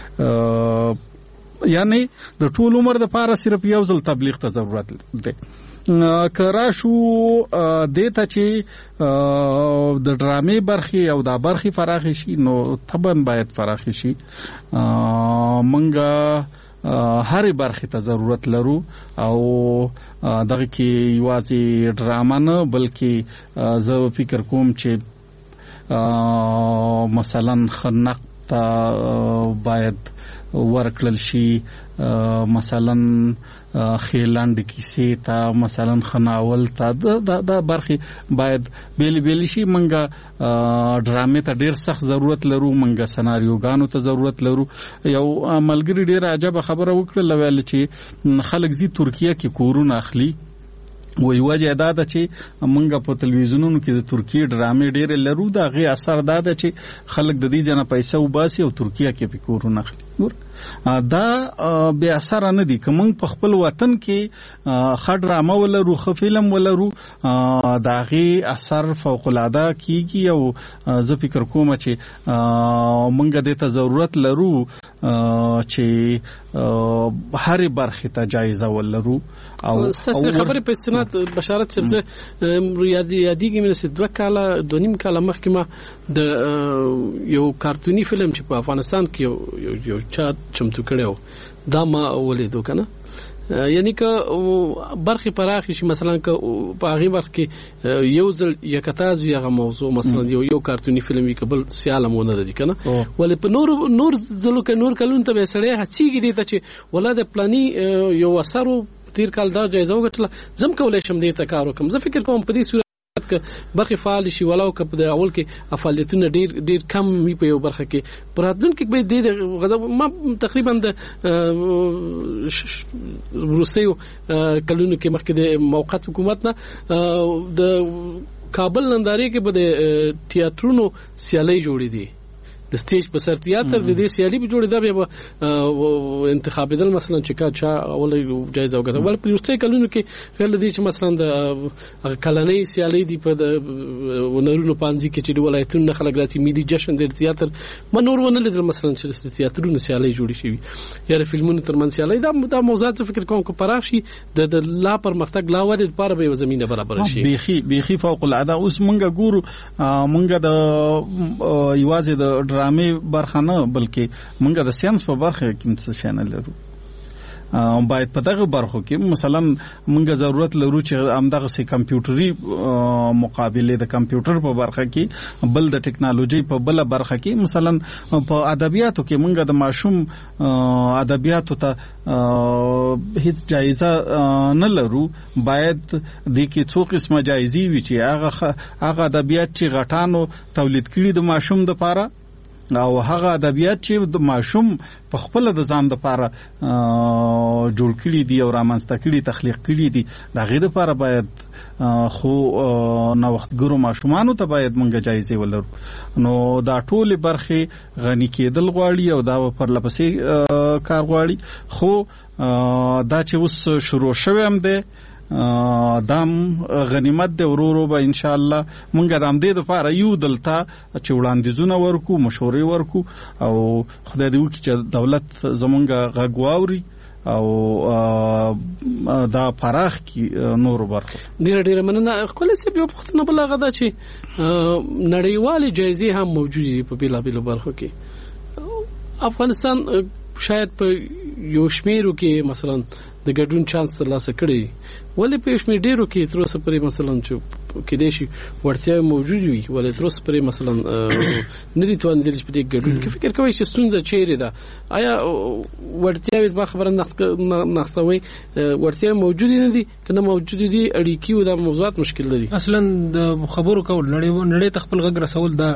کې یعنی د ټول عمر د پاره صرف یو ځل تبلیغ ته ضرورت ده کرا شو دیتا چې د ډرامې برخي او د برخي فراخي شي نو طبعا باید فراخي شي منګه هر برخه ته ضرورت لرو او دغه کې یوازې ډراما نه بلکې زه فکر کوم چې مثلا خنق ته باید ورکړل شي مثلا خیلاند کیسې ته مثلا خناول ته دا د برخه باید بیل بیل شي منګه ډرامې ته ډیر سخت ضرورت لرو منګه سناریوګانو ته ضرورت لرو یو ملګری ډیر عجب خبره وکړه ویل چې خلک زی ترکیه کې کورونه اخلي وی وجه دا ده چې منګه په تلویزیونونو کې د ترکیه ډرامې ډیر لرو دا غي اثر دا ده چې خلک د دې جنا پیسې وباسي او ترکیه کې په کورونه اخلي دا به اثر نه دي کوم په خپل وطن کې خډ ډرامه ولرو خو فلم ولرو دا غي اثر فوق العاده کیږي او زه فکر کوم چې منګه د ته ضرورت لرو چې هر برخه ته جایزه ولرو او خبرې په استناد بشارت صاحب یادی یادیږي مې دوه کاله دوه نیم کاله مخکې ما د یو کارتونی فلم چې په افغانستان کې یو یو چا چمتو کړو دا ما ولیدو کنه یعنی که برخي پراخ شي مثلا که په هغه وخت کې یو ځل یکتاز وی هغه موضوع مثلا یو یو کارتونی فلم وی قبل سیالمونه لري کنه ولې په نور نور ځلو کې نور کلون ته به سړی هڅيږي دي ته چې ولادت پلاني یو اثر تیر کال دا جایزه وګټله زم کولای شم دې ته کار وکم زه فکر کوم په دې صورت کې برخي فعال شي ولو که په اول کې فعالیتونه ډیر ډیر کم وي په یو برخه کې پراتون کې به دې غدا ما تقریبا د روسیو کلونو کې مخکې د موقت حکومت نه د کابل ننداري کې به د تیاترونو سیالي جوړې دي د سټیج په سر تیاتر د دې سیالي په جوړې دا به انتخابیدل مثلا چې کا چا اول جایزه وګټه ول په یوسته کلونو کې غیر دې چې مثلا د کلنۍ سیالي دی په ونرونو پانځي کې چې د ولایتونو خلک راځي ملي جشن د تیاتر منور ونه لیدل مثلا چې د تیاترونو سیالي جوړې شي یا د فلمونو ترمن سیالي دا د موضوعات فکر کوم کو پراخي د لا پرمختګ لا ودې لپاره به زمينه برابر شي بيخي بيخي فوق العاده اوس مونږ ګورو مونږ د یوازې د ډرامې برخه نه بلکې مونږ د ساينس په برخه کې څه شامل لرو باید په دغه برخو کې مثلا مونږ ضرورت لرو چې همدغه سي کمپیوټري مقابله د کمپیوټر په برخه کې بل د ټکنالوژي په بل برخه کې مثلا په ادبیاتو کې مونږ د ماشوم ادبیاتو ته هیڅ جایزه نه لرو باید د کې څو قسمه جایزي وي چې هغه هغه ادبیات چې غټانو تولید کړي د ماشوم د پاره او هغه ادبیات چې د ماشوم په خپل د ځان لپاره جوړ کړي دي او رامنځته کړي تخلیق کړي دي دا غي د لپاره باید خو نو وختګرو ماشومانو ته باید مونږه جایزه ولرو نو دا ټول برخه غني کېدل غواړي او دا پر لپسې کار غواړي خو دا چې اوس شروع شوه هم ده دام غنیمت د ورورو به ان شاء الله مونږ د ام دې د لپاره یو دلته چې وړاندیزونه ورکو مشورې ورکو او خدای دې وکړي چې دولت زمونږ غږ واوري او دا پراخ کی نور برخه ډیر ډیر مننه خپل څه به پښتنه بلغه دا چې نړیوالې جایزې هم موجود دي په بیلا بیل برخو کې افغانستان شاید په یو شمیرو کې مثلا د ګډون چانس ترلاسه کړي ولې په شمیر ډیرو کې تر اوسه پرې مثلا چې کې دې شي ورتیا موجود وي ولې تر اوسه پرې مثلا نه دي توان دې په دې ګډون کې فکر کوي چې ستونزه چیرې ده آیا ورتیا به خبره نختوي ورتیا موجود نه دي کنه موجود دي اړیکی او د موضوعات مشکل لري اصلا د خبرو کول نړۍ نړۍ تخپل غږ رسول دا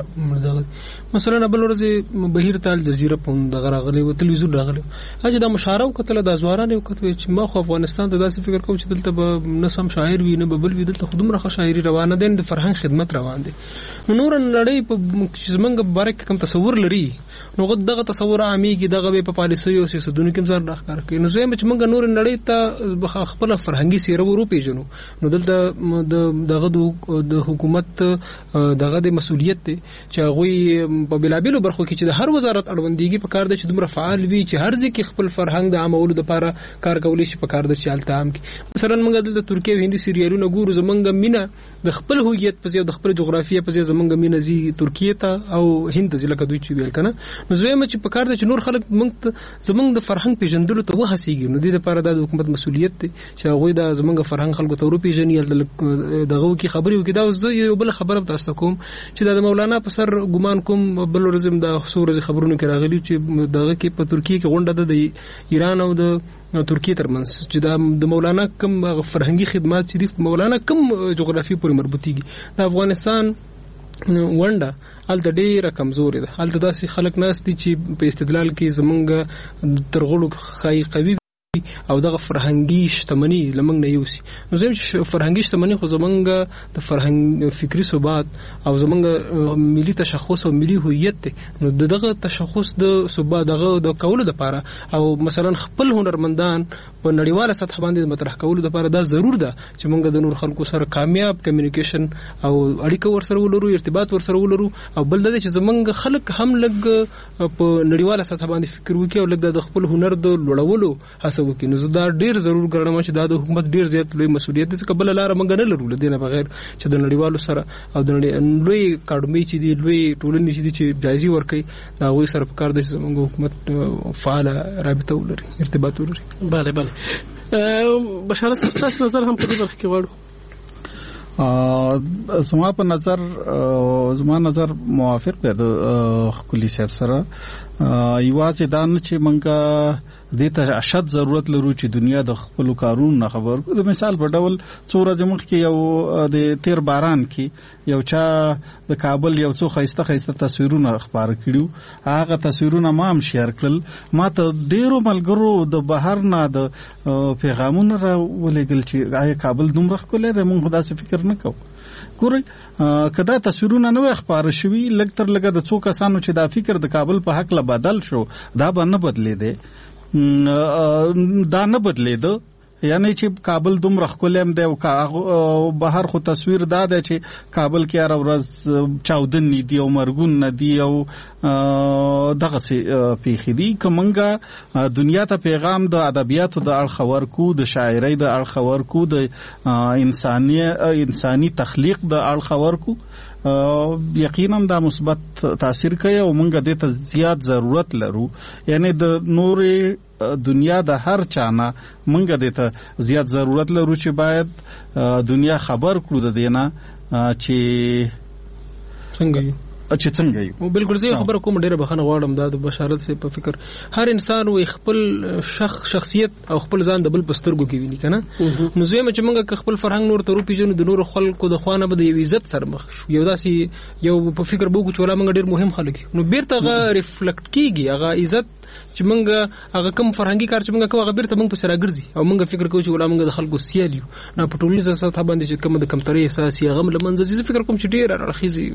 مثلا بل ورځ بهیر تال جزیره په دغه راغلي او تلویزیون راغلي اجه دا مشاره وکړه د ازوارانه وکړه چې ما خو افغانستان ته داسې فکر کوم چې دلته به نه سم شاعر وي نه بل وي دلته خودم راخه شاعري روانه ده د فرهنګ خدمت روان دي نور نړۍ په زمنګ بارک کم تصور لري نو دغه تصور عاميږي دغه په پالیسي او سیاستونو کې زړه راخار کوي نو زموږ چې موږ نور نړۍ ته خپل فرهنګي سیره ورو پیژنو نو دلته دغه د حکومت دغه د مسولیت ته چې هغه په بلابلو برخو کې چې د هر وزارت اړوندېږي په کار د چې دومره فعال وي چې هر ځکه خپل فرهنګ د عامولو لپاره کار کولی شي په کار د چالت عام کې مثلا موږ د ترکیه او هندي سریالونو ګورو زمونږ مینا د خپل هویت په ځای د خپل جغرافیه په ځای زمونږ مینا زی ترکیه ته او هند ځای لکه دوی چې ویل کنه نو زویم چې په کار د نور خلک موږ زمونږ د فرهنګ پیژندلو ته وهسیږي نو د لپاره د حکومت مسولیت دی چې هغه د زمونږ فرهنګ خلکو ته ورو پیژني دغه کی خبري وکي دا یو بل خبره تاسو کوم چې د مولانا په سر ګمان کوم بل ورځم د خصوصي خبرونو کې راغلي چې دغه کې په ترکیه کې غونډه د ایران او د ترکیه ترمنځ چې د مولانا کم فرهنګي خدمات چې د مولانا کم جغرافي پورې مربوطيږي د افغانستان ونډه الته ډیره کمزوري ده الته داسې خلک ناس دي چې په استدلال کې زمونږ ترغړو خای قوي او دغه فرهنګي شتمنۍ لمنګ نه یوسي نو زم فرهنګي شتمنۍ خو زمونږ د فرهنګ فکری ثبات او زمونږ ملي تشخص او ملي هویت ته نو دغه تشخص د ثبات دغه د کولو لپاره او مثلا خپل هنرمندان په نړیواله سطح باندې مطرح کولو لپاره دا ضرور ده چې موږ د نور خلکو سره کامیاب کمیونیکیشن او اړیکه ورسره ولرو ارتباط ورسره ولرو او بل د چې زمونږ خلک هم لګ په نړیواله سطح باندې فکر وکړي او لګ د خپل هنر د لوړولو هڅه وکړي. نو دا ډیر ضرور ګڼم چې دا د حکومت ډیر زیات لوی مسؤلیت دی، ځکه بل لار موږ نه لرو لدې نه بغیر چې د نړیوالو سره او د لوی اکاډمي چې دی لوی ټولنې چې دي چې جایزې ورکړي دا غوي سره پکار دی چې موږ حکومت فعال رابطه ولري، ارتباط ولري. بله بله بشارت صاحب تاسو نظر هم په دې برخه کې غواړو. زما په نظر زما نظر موافق دی د خولي صاحب سره. یوازې دا نه چې منګه د ته اشد ضرورت لرو چې دنیا د خپل کارونو نه خبر. د مثال په ډول څو ورځې مخکې یو د تیر باران کې یو چا د کابل یو څو خيسته خيسته تصویرونه خبر کړیو، هغه تصویرونه ما هم شیر کړل. ما ته ډیرو ملګرو د بهر نه د پیغامونه را ولېګل چې آیا کابل دومره ښکلی دی، موږ خو داسې فکر نه کوو. ګورئ کدا تصویرونه نه خبر شوي لږ تر لږه د څو کسانو چې دا فکر د کابل په حق لا بدل شو دا به نه بدلېده، دا نه بدلېده. یعنی چې کابل دومره ښکلی دی او بهر خو تصویر دا دی چې کابل کې هر ورځ چاودنې دي او مرګونه دي او دغسې پیښې دي. که موږ دنیا ته پیغام د ادبیاتو د اړخه ورکو، د شاعرۍ د اړخه ورکو، د انساني انساني تخلیق د اړخه ورکو، یقینا دا مثبت تاثیر کوي او موږ دې ته زیات ضرورت لرو. یعنی د نورې دنیا د هر چانه موږ دې ته زیات ضرورت لرو چې باید دنیا خبر کړو د دې نه چې څنګه یو چې څنګه یو. بالکل زه خبره کوم ډیره بخښنه غواړم دا د بشارت سي په فکر هر انسان وي خپل شخص شخصیت او خپل ځان د بل پسترګو کې ویني کنه. نو زه چې موږ خپل فرهنګ نور ته رو پیژنو د نور خلکو د خوانه به د عزت سره مخ شو یو داسې یو په فکر بوکو چې ولا موږ ډیر مهم خلک نو بیرته غا ریفلیکټ کیږي هغه عزت چې موږ هغه کوم فرهنګي کار چې موږ کوو هغه بیرته موږ په سره ګرځي او موږ فکر کوو چې ولا موږ د خلکو سیالیو نه په ټولنیزه سطح باندې چې کوم د کمتري احساس یې هغه لمنځه زه فکر کوم چې ډیر راخیزي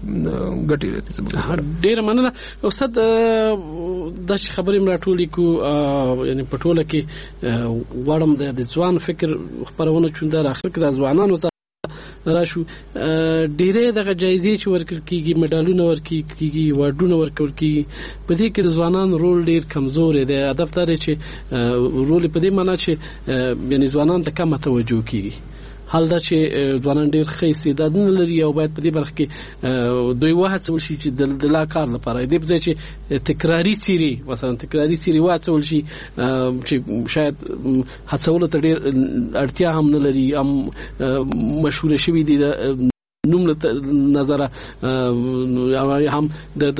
ګټي. ډیر مننه استاد دا خبرې مې راټولې کو یعنی په ټوله کې وړم د ځوان فکر خبرونه چونده راخل کړه ځوانانو ته راشو ډیره دغه جایزې چې ورکړل کیږي مډالونه ورکړي کیږي واډونه ورکول کیږي په دې کې د ځوانان رول ډیر کمزور دی. هدف دا دی چې رول په دې معنی چې یعنی ځوانان ته کم توجه کیږي. حال دا چې ځوانان ډیر ښه استعدادونه لري او باید په دې برخه کې دوی وهڅول شي چې د لا کار لپاره دې په ځای چې تکراری سيري مثلا تکراری سيري واڅول شي چې شاید هڅول ته ډیر اړتیا هم نه لري هم مشهور شوی دي نوم له نظر هم د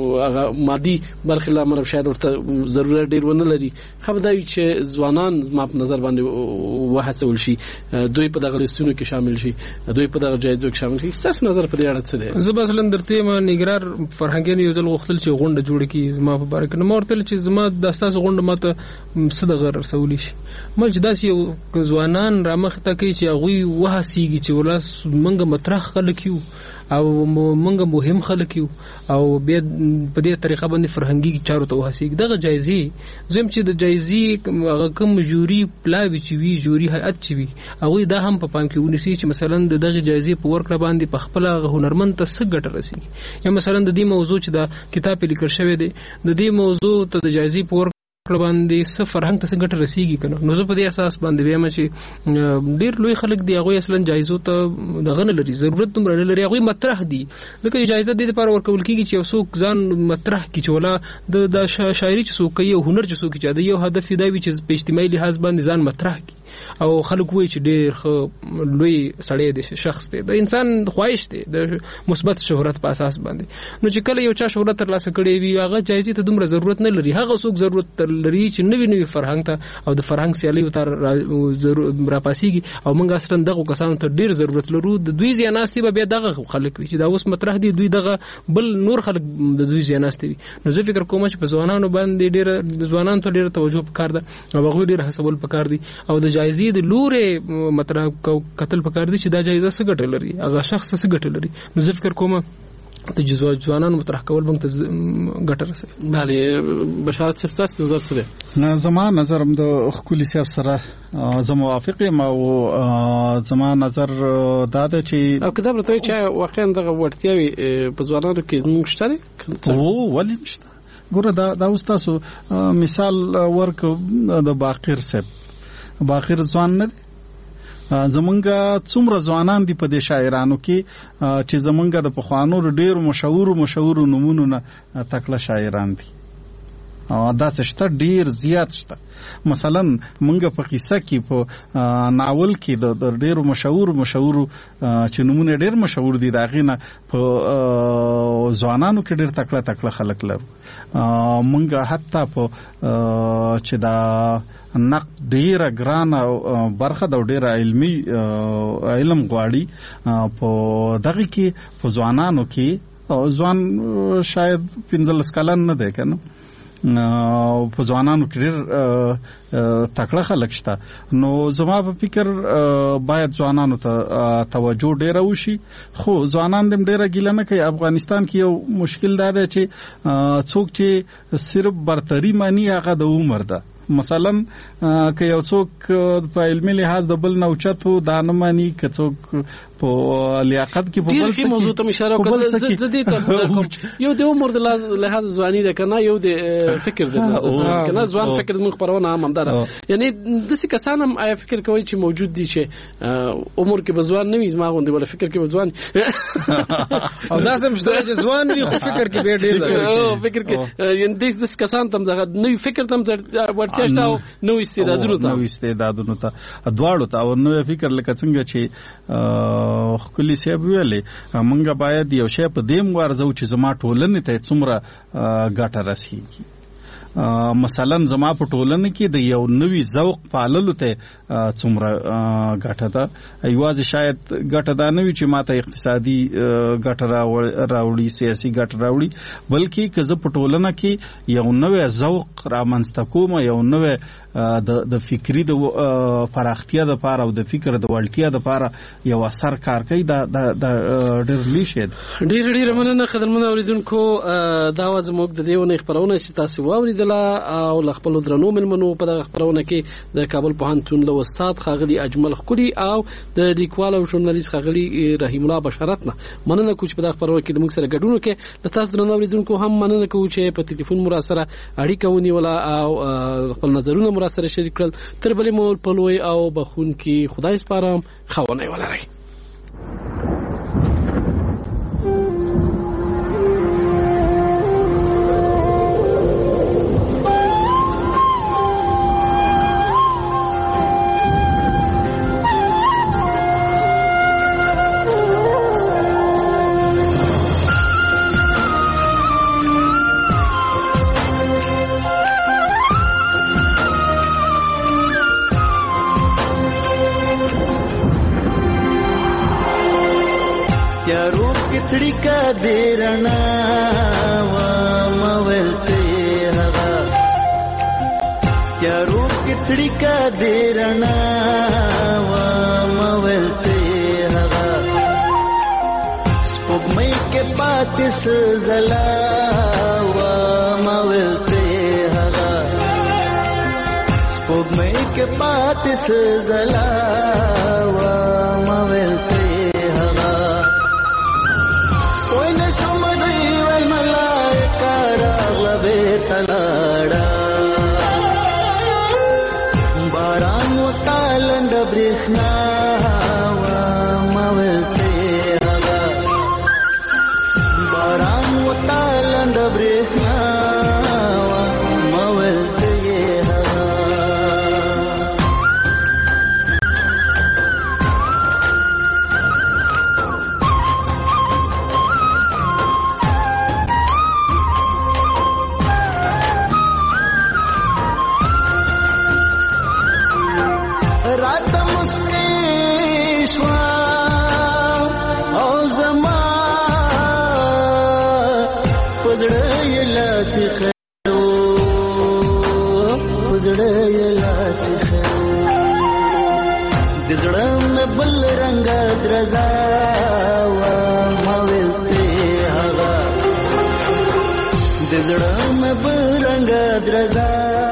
مادي برخه لامر شاید ورته ضرورت ډیر ونه لري. خبرداري چې ځوانان ما په نظر باندې وهڅول شي دوی په دغه لستونو کې شامل شي دوی په دغه جایزو کې شامل شي. ستاسو نظر په دې اړه څه دی؟ زه به اصلا درته ما نګرار فرهنګي یو ځل غوښتل چې غونډه جوړ کړي زما په باره کې نو ورته چې زما د تاسو غونډه ماته صدغه رسولي شي مل چې داسې یو ځوانان رامخته کوي چې هغه وهسيږي چې ولاس منګه مطرح خلک یو او منګه مهم خلک یو او به په دې طریقه باندې فرهنګي چارو ته وهسيږي. دغه جایزې زم چې د جایزې هغه کوم جوري پلاوي چې وی جوري هيئت چې وی هغه دا هم په پام کې ونیسي چې مثلا دغه جایزې په ورکړه باندې په خپل هنرمند ته څه ګټه رسیږي یا مثلا د دې موضوع چې دا کتاب لیکل شوی دی د دې موضوع ته د جایزې په باندې څه فرهنګ ته څه ګټه رسیږي کنه. نو زه په دې اساس باندې وایم چې ډیر لوی خلک دی هغه اصلا جایزو ته دغه نه لري ضرورت هم نه لري هغه مطرح دي ځکه جایزه د لپاره ورکول کیږي چې څوک ځان مطرح کی چې ولا د شاعري چې څوک یو هنر چې څوک چې یو هدف دی چې په اجتماعي لحاظ باندې ځان مطرح کی او خلک وایي چې ډیر لوی سړی دی شخص دی د انسان خواهش دی د مثبت شهرت په اساس باندې. نو چې کله یو چا شهرت ترلاسه کړي وي هغه جایزې ته دومره ضرورت نه لري هغه څوک ضرورت لري چې نوی نوی فرهنګ ته او د فرهنګ سیالي ته راپاسيږي او موږ اصلا دغه کسانو ته ډیر ضرورت لرو. د دوی زیاناستي به دغه خلک وي چې دا اوس مطرح دي دوی دغه بل نور خلک د دوی زیاناستي وي. نو زه فکر کوم چې په ځوانانو باندې ډیر د ځوانانو ته ډیر توجه پکار ده او هغه ډیر هڅول پکار دي او د جایزې د لورې مطرح قتل پکار دي چې دا جایزه څه ګټه لري هغه شخص څه ګټه لري. نو زه فکر کوم ته جزو ځوانانو مطرح کول موږ ته ګټه رسوي. بله بشارت صاحب تاسو نظر څه دی؟ نه زما نظر هم د خولي صاحب سره زه موافق یم او زما نظر دا ده چې او کتاب راته چې واقعا دغه وړتیاوي په ځوانانو کې موږ شته او ولې نشته. ګوره دا دا اوس تاسو مثال ورک د باقر صاحب باخر ځوان نه دی. زمونږ څومره ځوانان دي په دې شاعرانو کې چې زمونږ د پخوانو ډېر مشهور مشهور نمونو نه تکړه شاعران دي. دا څه شته ډېر زیات شته. مثلا مونږ په قصه کې په ناول کې د ډېرو مشهور مشهور چې نمونه ډېر مشهور دي دا غینه په ځوانانو کې ډېر تکړه تکړه خلک لرو. مونږ حتی په چې دا نقد ډېره ګرانه برخه د ډېره علمي علم غواړي په دغه کې په ځوانانو کې ځوان شاید پنځلس کلن نه دی کنه په ځوانانو کې ډېر تکړه خلک شته. نو زما په فکر باید ځوانانو ته توجه ډېره وشي. خو ځوانان دې ډېره ګیله نه کوي. افغانستان کې یو مشکل دا دی چې څوک چې صرف برتري مانی هغه د عمر ده. مثلا که یو څوک په علمي لحاظ د بل نوچتو دا نه مانی که څوک په لیاقت کې په بل څه کې موضوع ته اشاره وکړه. زدي ته یو د عمر د لحاظ ځواني ده کنه یو د فکر ده کنه ځوان فکر موږ خبرونه هم همدار یعنی د څه کسان هم آیا فکر کوي چې موجود دي چې عمر کې بزوان نه وي زما غوندي ولا فکر کې بزوان او دا سم شته چې ځوان وي خو فکر کې به ډېر دی فکر کې یعنی د کسان تم زغه نوې فکر تم ورچا او نو استعدادونو ته نو استعدادونو ته دواړو ته او نو فکر لکه څنګه چې خپل سیب ویلې مونږ باید یو شی په دیم ورځو چې زما ټولنې ته څومره ګټه رسیږي. مثلا زما په ټولنه کې د یو نوې ذوق پاللو ته څومره ګټه ده. ایواز شاید ګټه دا نه وي چې ماته اقتصادي ګټه راوړي سیاسي ګټه راوړي بلکې که زه په ټولنه کې یو نوې ذوق رامنځته کوم یو نوې د د فکری د پراختیا د پاره او د فکر د وړتیا د پاره یو اثر کار کوي دا د ډېر لوی شی دی. ډېر ډېر مننه خدمت اوریدونکو. دا واز موږ د دیونه خبرونه چې تاسو واوریدله او ل خپل درنو ملمنو په دغه خبرونه کې د کابل پوهنتون له استاد خاغلی اجمل خولي او د لیکوال او ژورنالیست خاغلی رحیم الله بشارت نه مننه کوم چې په دغه خبرونه کې موږ سره ګډون وکړي. د تاسو درنو اوریدونکو هم مننه کوم چې په ټلیفون مو سره اړیکه ونیوله او خپل نظرونه مو سره شریک کړل. تر بلې مول پلوي او بخون کې خدای سپارم خوانه ولري. کتڑی کا دیرنا و مولتے ہوا کیا روح کتڑی کا دیرنا و مولتے ہوا سپوږمۍ کے پاتس زلا و مولتے ہوا سپوږمۍ کے پاتس زلا و مولتے تلاڑا باران و تالند برخنا و مولتے ہوا باران و تالند برخنا و مولتے ہوا بل رنگ درزا و مولتے ہوا دزڑا میں بل رنگ درزا